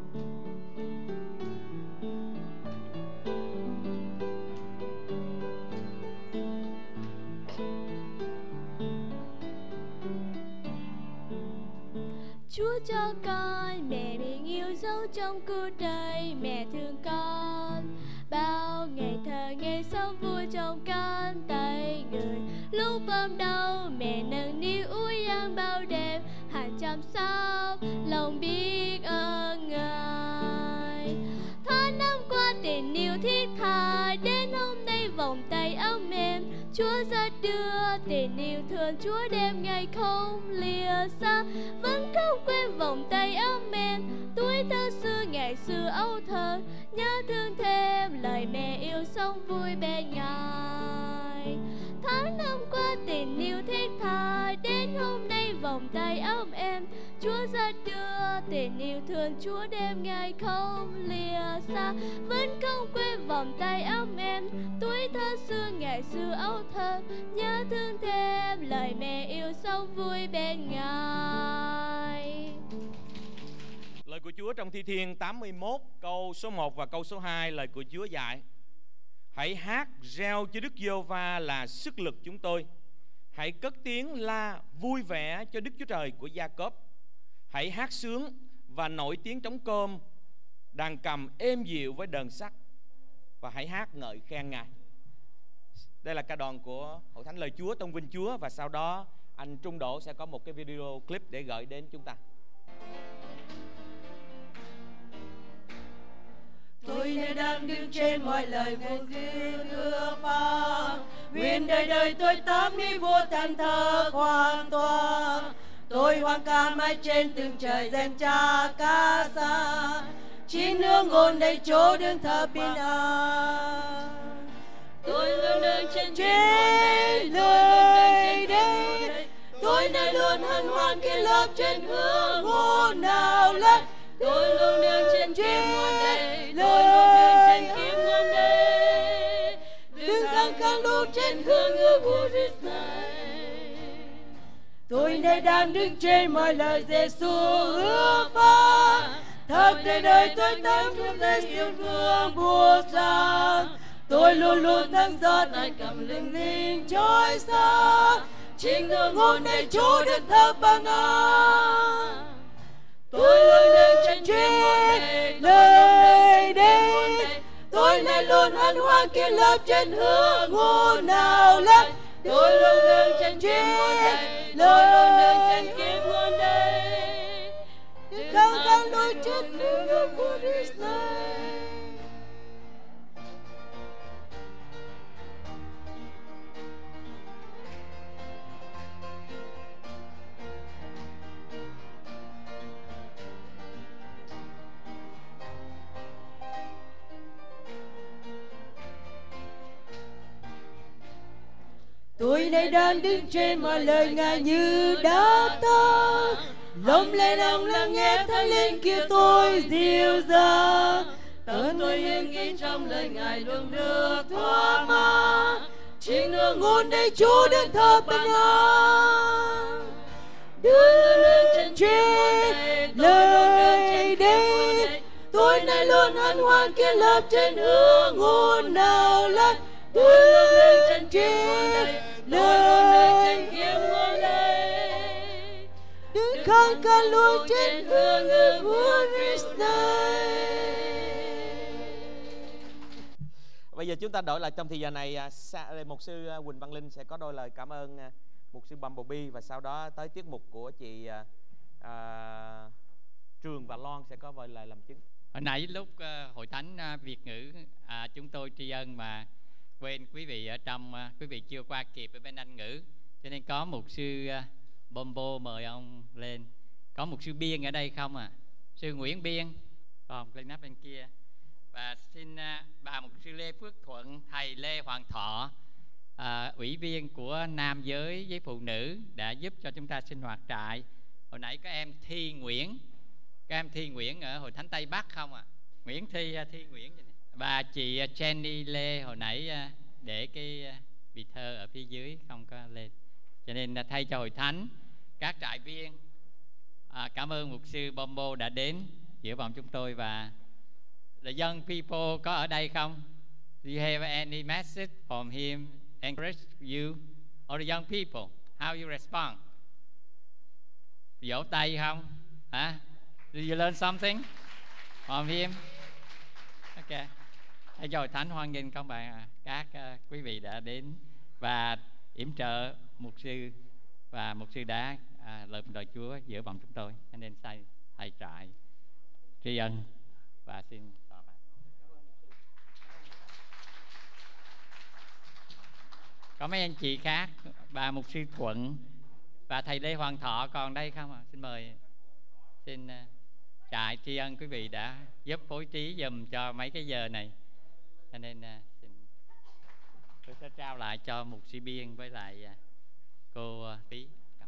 Chúa cho con mẹ bình yêu dấu trong cuộc đời, mẹ thương con bao ngày thơ ngày sống vui trong con tay người. Lúc ôm đau mẹ nâng niu ủi an bao đêm, hàng chăm sóc lòng biết ơn Ngài. Tháng năm qua tình yêu thiết tha, đến hôm nay vòng tay ấm êm. Chúa ra đưa tình yêu thương, Chúa đem ngày không lìa xa. Vẫn không quên vòng tay ấm êm, tuổi thơ xưa ngày xưa âu thơ. Nhớ thương thêm lời mẹ yêu sống vui bên Ngài. Tháng năm qua tình yêu thiết tha, đến hôm nay vòng tay ấm êm. Chúa ra đưa tình yêu thương, Chúa đem ngày không lìa xa. Vẫn không quên vòng tay ấm êm, tuổi thơ xưa ngày xưa âu thơ. Nhớ thương thêm lời mẹ yêu sống vui bên Ngài. Lời của Chúa trong Thi Thiên tám mươi mốt câu số một và câu số hai, lời của Chúa dạy: hãy hát reo cho Đức Giê-hô-va là sức lực chúng tôi. Hãy cất tiếng la vui vẻ cho Đức Chúa Trời của Gia-cốp. Hãy hát sướng và nổi tiếng trống cơm, đàn cầm êm dịu với đờn sắt, và hãy hát ngợi khen Ngài. Đây là ca đoàn của Hội Thánh Lời Chúa tôn vinh Chúa, và sau đó anh Trung Độ sẽ có một cái video clip để gửi đến chúng ta. Tôi này đang đứng trên mọi lời của Giê-hô-va, nguyện đời đời tôi tắm đi vô than thở hoàn toàn. Tôi hoang ca mãi trên từng trời danh cha ca xa, chỉ nương ngôn đầy chỗ đứng thờ bình an. Tôi luôn đứng trên trên lời đây, tôi này luôn hân hoan khi lớp trên hương hôn nào lách. Tôi luôn đứng trên kim ngôn đây, tôi luôn đứng trên kim ngôn đây, đứng thẳng khang lúc trên hương ước của Christ này. Tôi này đang đứng trên mọi lời Giê-xu hứa phán, thật đời đời tôi tấm trong danh yêu thương buộc rằng. Tôi luôn luôn thăng gió tay cầm linh linh trôi xa, chính hương ngôn đầy chỗ được thấp bằng an. Tôi luôn đứng trên chuyên lời đây, tôi này luôn luôn hân hoan kiến lập trên hướng nguồn nào lắm. Tôi luôn đứng trên kiếm nguồn đây, tôi luôn đứng trên kiếm nguồn đây. Đức không đang lối trên hướng của Christ này. Tôi nay đang đứng trên mọi lời Ngài như đã ta. Lồng lên ông lắng nghe Thánh Linh kia tôi dịu dàng. Tâm tôi yên nghỉ trong lời Ngài luôn được thỏa mãn. Chính nương ngôn đây Chúa đến thờ bình an. Đứng trên lời đây, tôi nay luôn hân hoan kiến lập trên hướng nguồn nào lắm. Tôi luôn lên trên lời kiếm nguồn đây, đứng khăn ca luôn trên hướng của Christ này. Bây giờ chúng ta đổi lại trong thời giờ này, mục sư Quỳnh Văn Linh sẽ có đôi lời cảm ơn mục sư Bumblebee, và sau đó tới tiết mục của chị à, Trường và Loan sẽ có vài lời làm chứng. Hồi nãy lúc uh, hội thánh uh, Việt ngữ uh, chúng tôi tri ân mà quên quý vị ở trong, uh, quý vị chưa qua kịp ở bên Anh ngữ, cho nên có mục sư uh, Bombo mời ông lên. Có mục sư Biên ở đây không à? Sư Nguyễn Biên còn lên nắp bên kia. Và xin uh, bà mục sư Lê Phước Thuận, thầy Lê Hoàng Thọ, uh, ủy viên của nam giới với phụ nữ đã giúp cho chúng ta sinh hoạt trại. Hồi nãy các em Thi Nguyễn, các em Thi Nguyễn ở hội thánh Tây Bắc không ạ? À? Nguyễn Thi, Thi Nguyễn. Và chị Jenny Lê hồi nãy để cái bì thơ ở phía dưới không có lên, cho nên thay cho hội thánh, các trại viên, à, cảm ơn mục sư Bombo đã đến giữa vòng chúng tôi. Và the young people có ở đây không? Do you have any message from him encourage you or the young people? How you respond? Vỗ tay không? Hả? Do you learn something from him? Ok. Hãy cho hội thánh hoan nghênh các bạn, các uh, quý vị đã đến và yểm trợ mục sư, và mục sư đã uh, lời lời Chúa giữa vòng chúng tôi, cho nên thay thầy trại tri ân và xin tỏ bài. Có mấy anh chị khác, bà mục sư Thuận và thầy Lê Hoàng Thọ còn đây không ạ? À? Xin mời. Xin uh, trại tri ân quý vị đã giúp phối trí dùm cho mấy cái giờ này, cho nên uh, xin tôi sẽ trao lại cho mục sư Biên với lại uh, cô uh, Tí.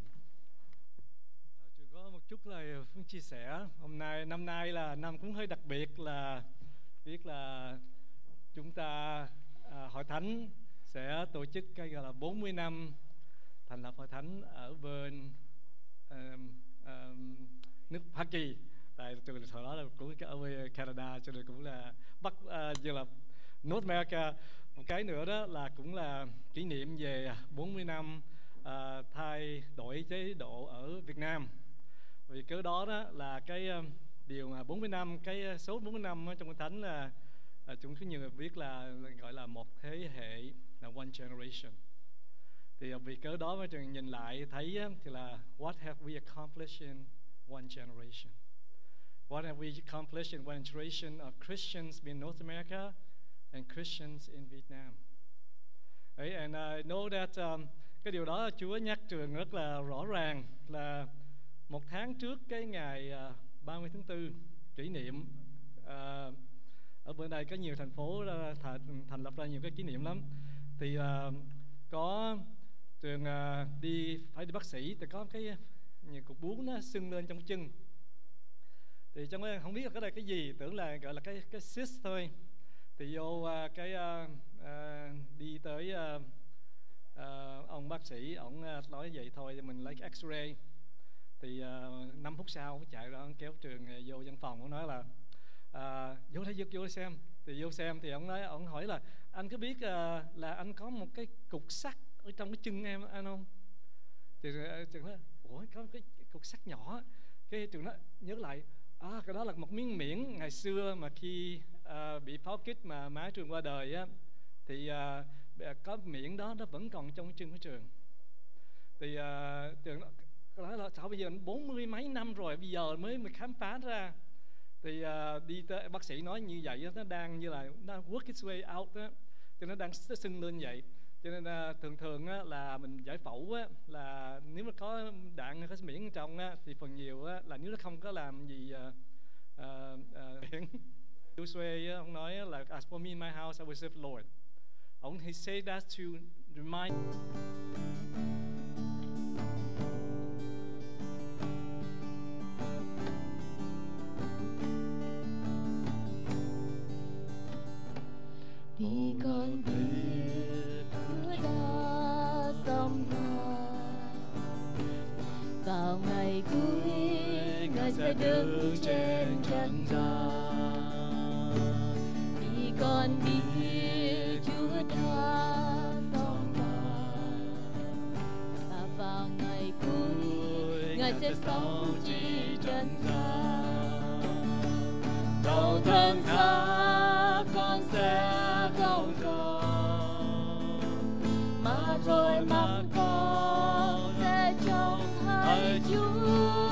Trường có một chút lời muốn chia sẻ. Hôm nay năm nay là năm cũng hơi đặc biệt, là biết là chúng ta uh, hội thánh sẽ tổ chức cái gọi là bốn mươi năm thành lập hội thánh ở bên uh, uh, nước Hoa Kỳ. Tại trường thời đó là cũng ở bên Canada, cho nên cũng là Bắc uh, như là North America. Một cái nữa đó là cũng là kỷ niệm về bốn mươi năm uh, thay đổi chế độ ở Việt Nam. Vì cớ đó đó là cái uh, điều mà bốn mươi năm, cái số bốn mươi năm trong Hội Thánh là uh, chúng có nhiều người biết là gọi là một thế hệ, là one generation. Thì uh, vì cớ đó mà trường nhìn lại thấy uh, thì là what have we accomplished in one generation? What have we accomplished in one generation of Christians in North America and Christians in Vietnam? Right? And I know that um, cái điều đó Chúa nhắc trường rất là rõ ràng, là một tháng trước cái ngày uh, ba mươi tháng tư kỷ niệm, uh, ở bên đây có nhiều thành phố uh, thành, thành lập ra nhiều cái kỷ niệm lắm. Thì uh, có trường uh, đi phải đi bác sĩ, thì có cái nhiều cục bướu nó sưng lên trong chân. Thì trong cái không biết là cái đây cái gì, tưởng là gọi là cái cái cyst thôi. Thì vô uh, cái uh, uh, đi tới uh, uh, ông bác sĩ, ổng uh, nói vậy thôi, mình lấy cái X-ray. Thì uh, năm phút sau ông chạy ra, ông kéo trường uh, vô văn phòng, ông nói là uh, vô đây vô, vô xem. Thì vô xem thì ông nói, ông hỏi là anh có biết uh, là anh có một cái cục sắt ở trong cái chân em anh không? Thì uh, trường nói ủa có cái cục sắt nhỏ. Cái trường nói nhớ lại, à, cái đó là một miếng miễn ngày xưa mà khi à, bị pháo kích mà má Trường qua đời á, thì à, có miệng đó nó vẫn còn trong chân của Trường. Thì à, Trường nói là sao bây giờ bốn mươi mấy năm rồi bây giờ mới mới khám phá ra. Thì à, đi tới bác sĩ nói như vậy, nó đang như là nó work its way out đó, cho nó đang sưng lên vậy. Cho nên à, thường thường á, là mình giải phẫu á, là nếu mà có đạn có miễn trong á, thì phần nhiều á, là nếu nó không có làm gì à, à, à, Joshua ông nói là as for me in my house I will serve the Lord. Ông he said that to remind. Vì con biết Chúa đã sống vào ngày cuối, Ngài sẽ đứng trên trần gian. Vì con biết Chúa đã sống và vào ngày cuối, Ngài sẽ sống trên trần gian. Dẫu thân xác con sẽ không còn, mà rồi mắt con sẽ trông thấy Chúa.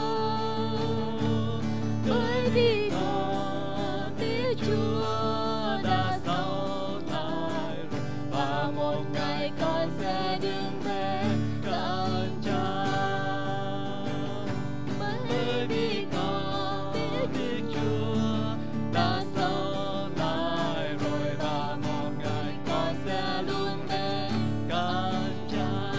Bởi vì con biết Chúa đã sống lại, và một ngày con sẽ đứng bên cạnh Cha. Bởi vì con biết Chúa đã sống lại rồi, và một ngày con sẽ luôn bên cạnh Cha.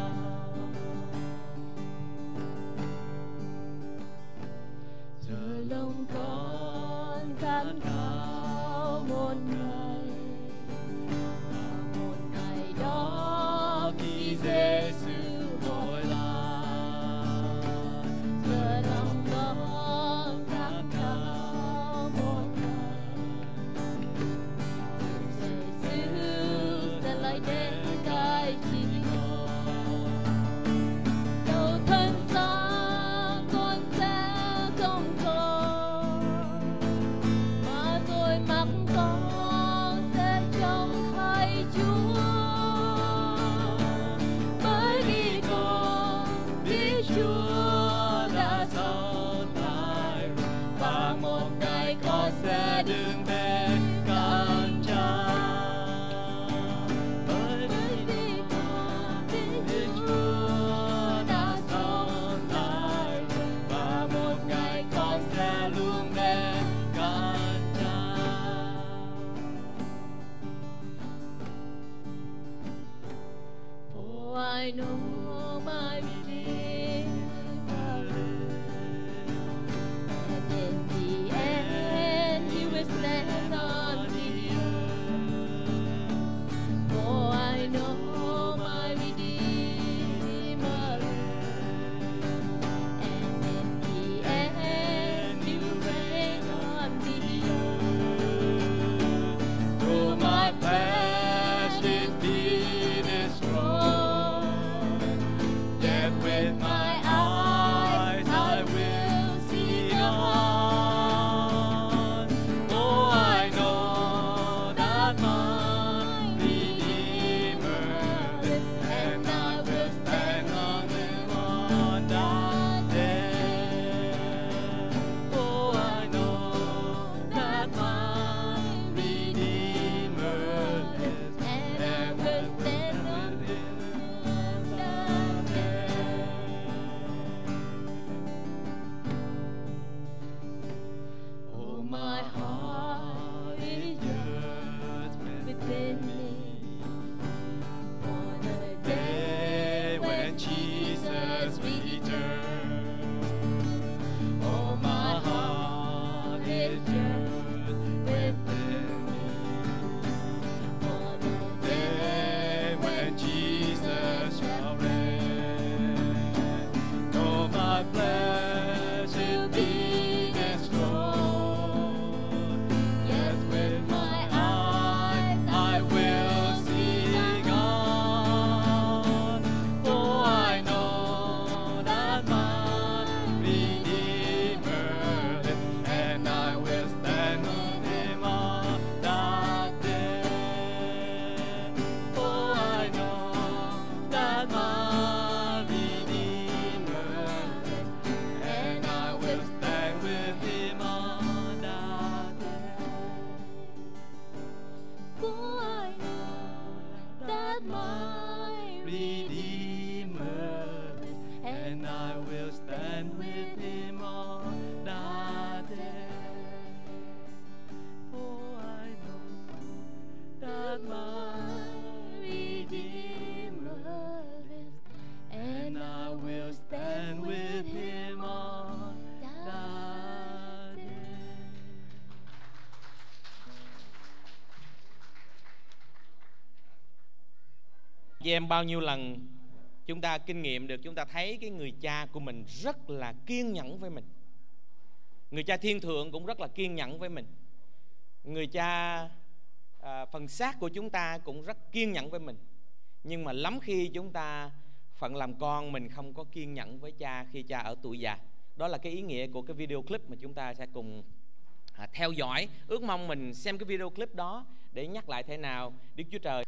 Giờ lòng con khát khao một ngày, và một ngày đó khi Giêsu hồi lại. Giờ lòng con khát khao một ngày, Giêsu sẽ lại đến cai trị con. Dẫu thân xác con sẽ không còn, mà rồi mắt con sẽ trông thấy Chúa. Bởi vì con biết Chúa đã sống lại, và một ngày con sẽ đứng bên cạnh Cha. Bởi vì con biết Chúa đã sống lại, và một ngày con sẽ luôn bên cạnh Cha. For I know my Redeemer lives, and in the end He will stand Chị em bao nhiêu lần chúng ta kinh nghiệm được, chúng ta thấy cái người cha của mình rất là kiên nhẫn với mình. Người cha thiên thượng cũng rất là kiên nhẫn với mình. Người cha à, phần xác của chúng ta cũng rất kiên nhẫn với mình. Nhưng mà lắm khi chúng ta phận làm con mình không có kiên nhẫn với cha khi cha ở tuổi già. Đó là cái ý nghĩa của cái video clip mà chúng ta sẽ cùng à, theo dõi. Ước mong mình xem cái video clip đó để nhắc lại thế nào Đức Chúa Trời.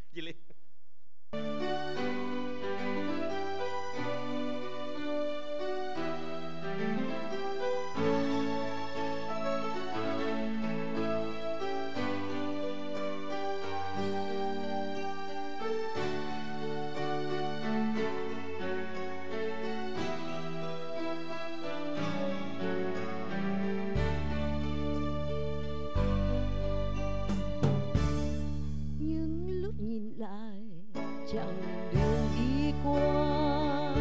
chặng đường đi qua,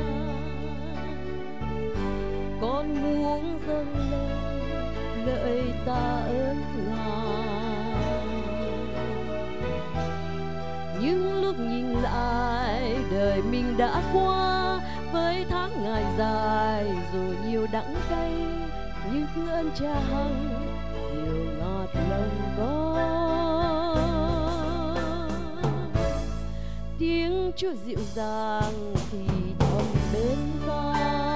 con muốn dâng lên lời tạ ơn Ngài. Nhưng lúc nhìn lại đời mình đã qua, với tháng ngày dài rồi nhiều đắng cay, những ơn cha hằng dịu ngọt lòng con. Tiếng Chúa dịu dàng thì thầm bên ta,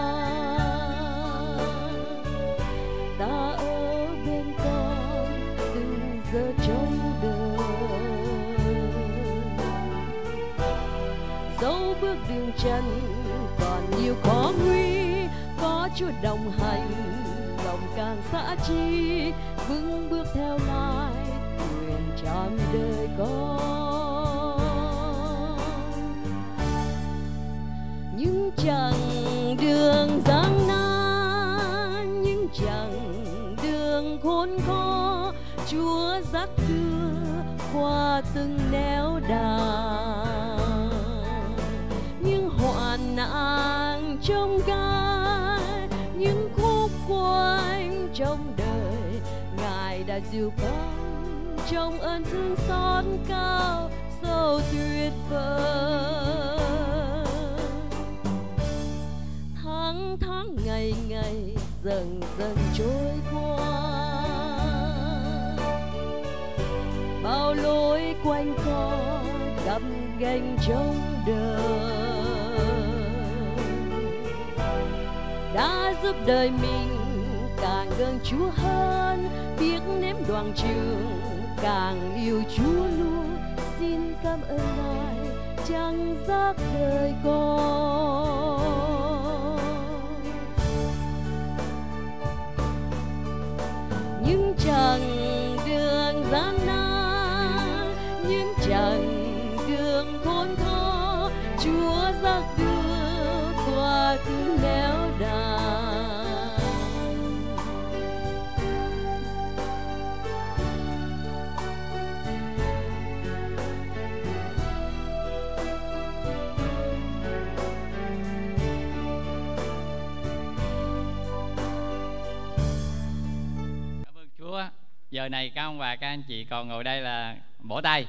ta ở bên con từng giờ trong đời. Dẫu bước đường chân còn nhiều khó nguy, có Chúa đồng hành lòng càng xã chi, vững bước theo lái nguyện trọn đời con. Những chặng đường gian nan, những chặng đường khốn khó, Chúa dắt đưa qua từng nẻo đàng. Những hoạn nạn trong gai, những khúc quanh trong đời, Ngài đã dìu con trong ơn thương xót cao sâu tuyệt vời. Tháng tháng ngày ngày dần dần trôi qua, bao lối quanh co gập ghềnh trong đời, đã giúp đời mình càng gần Chúa hơn, biết nếm đoạn trường càng yêu Chúa luôn. Xin cảm ơn Ngài chẳng dắt đời con. Những chặng đường gian nan, những chặng đường khốn khó, Chúa dắt đưa qua từng nẻo đàng. Cảm ơn Chúa. Giờ này các ông bà các anh chị còn ngồi đây là vỗ tay.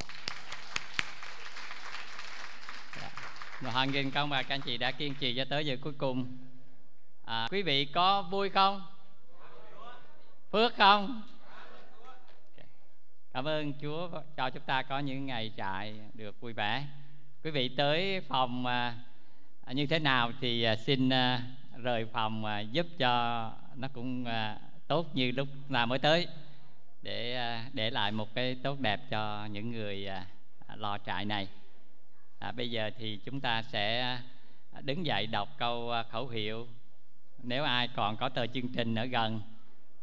Mà hoan nghênh các ông bà các anh chị đã kiên trì cho tới giờ cuối cùng. À, quý vị có vui không? Phước không? Cảm ơn Chúa cho chúng ta có những ngày trại được vui vẻ. Quý vị tới phòng à, như thế nào thì à, xin à, rời phòng à, giúp cho nó cũng à, tốt như lúc nào mới tới, để à, để lại một cái tốt đẹp cho những người à, lo trại này. À, bây giờ thì chúng ta sẽ đứng dậy đọc câu khẩu hiệu. Nếu ai còn có tờ chương trình ở gần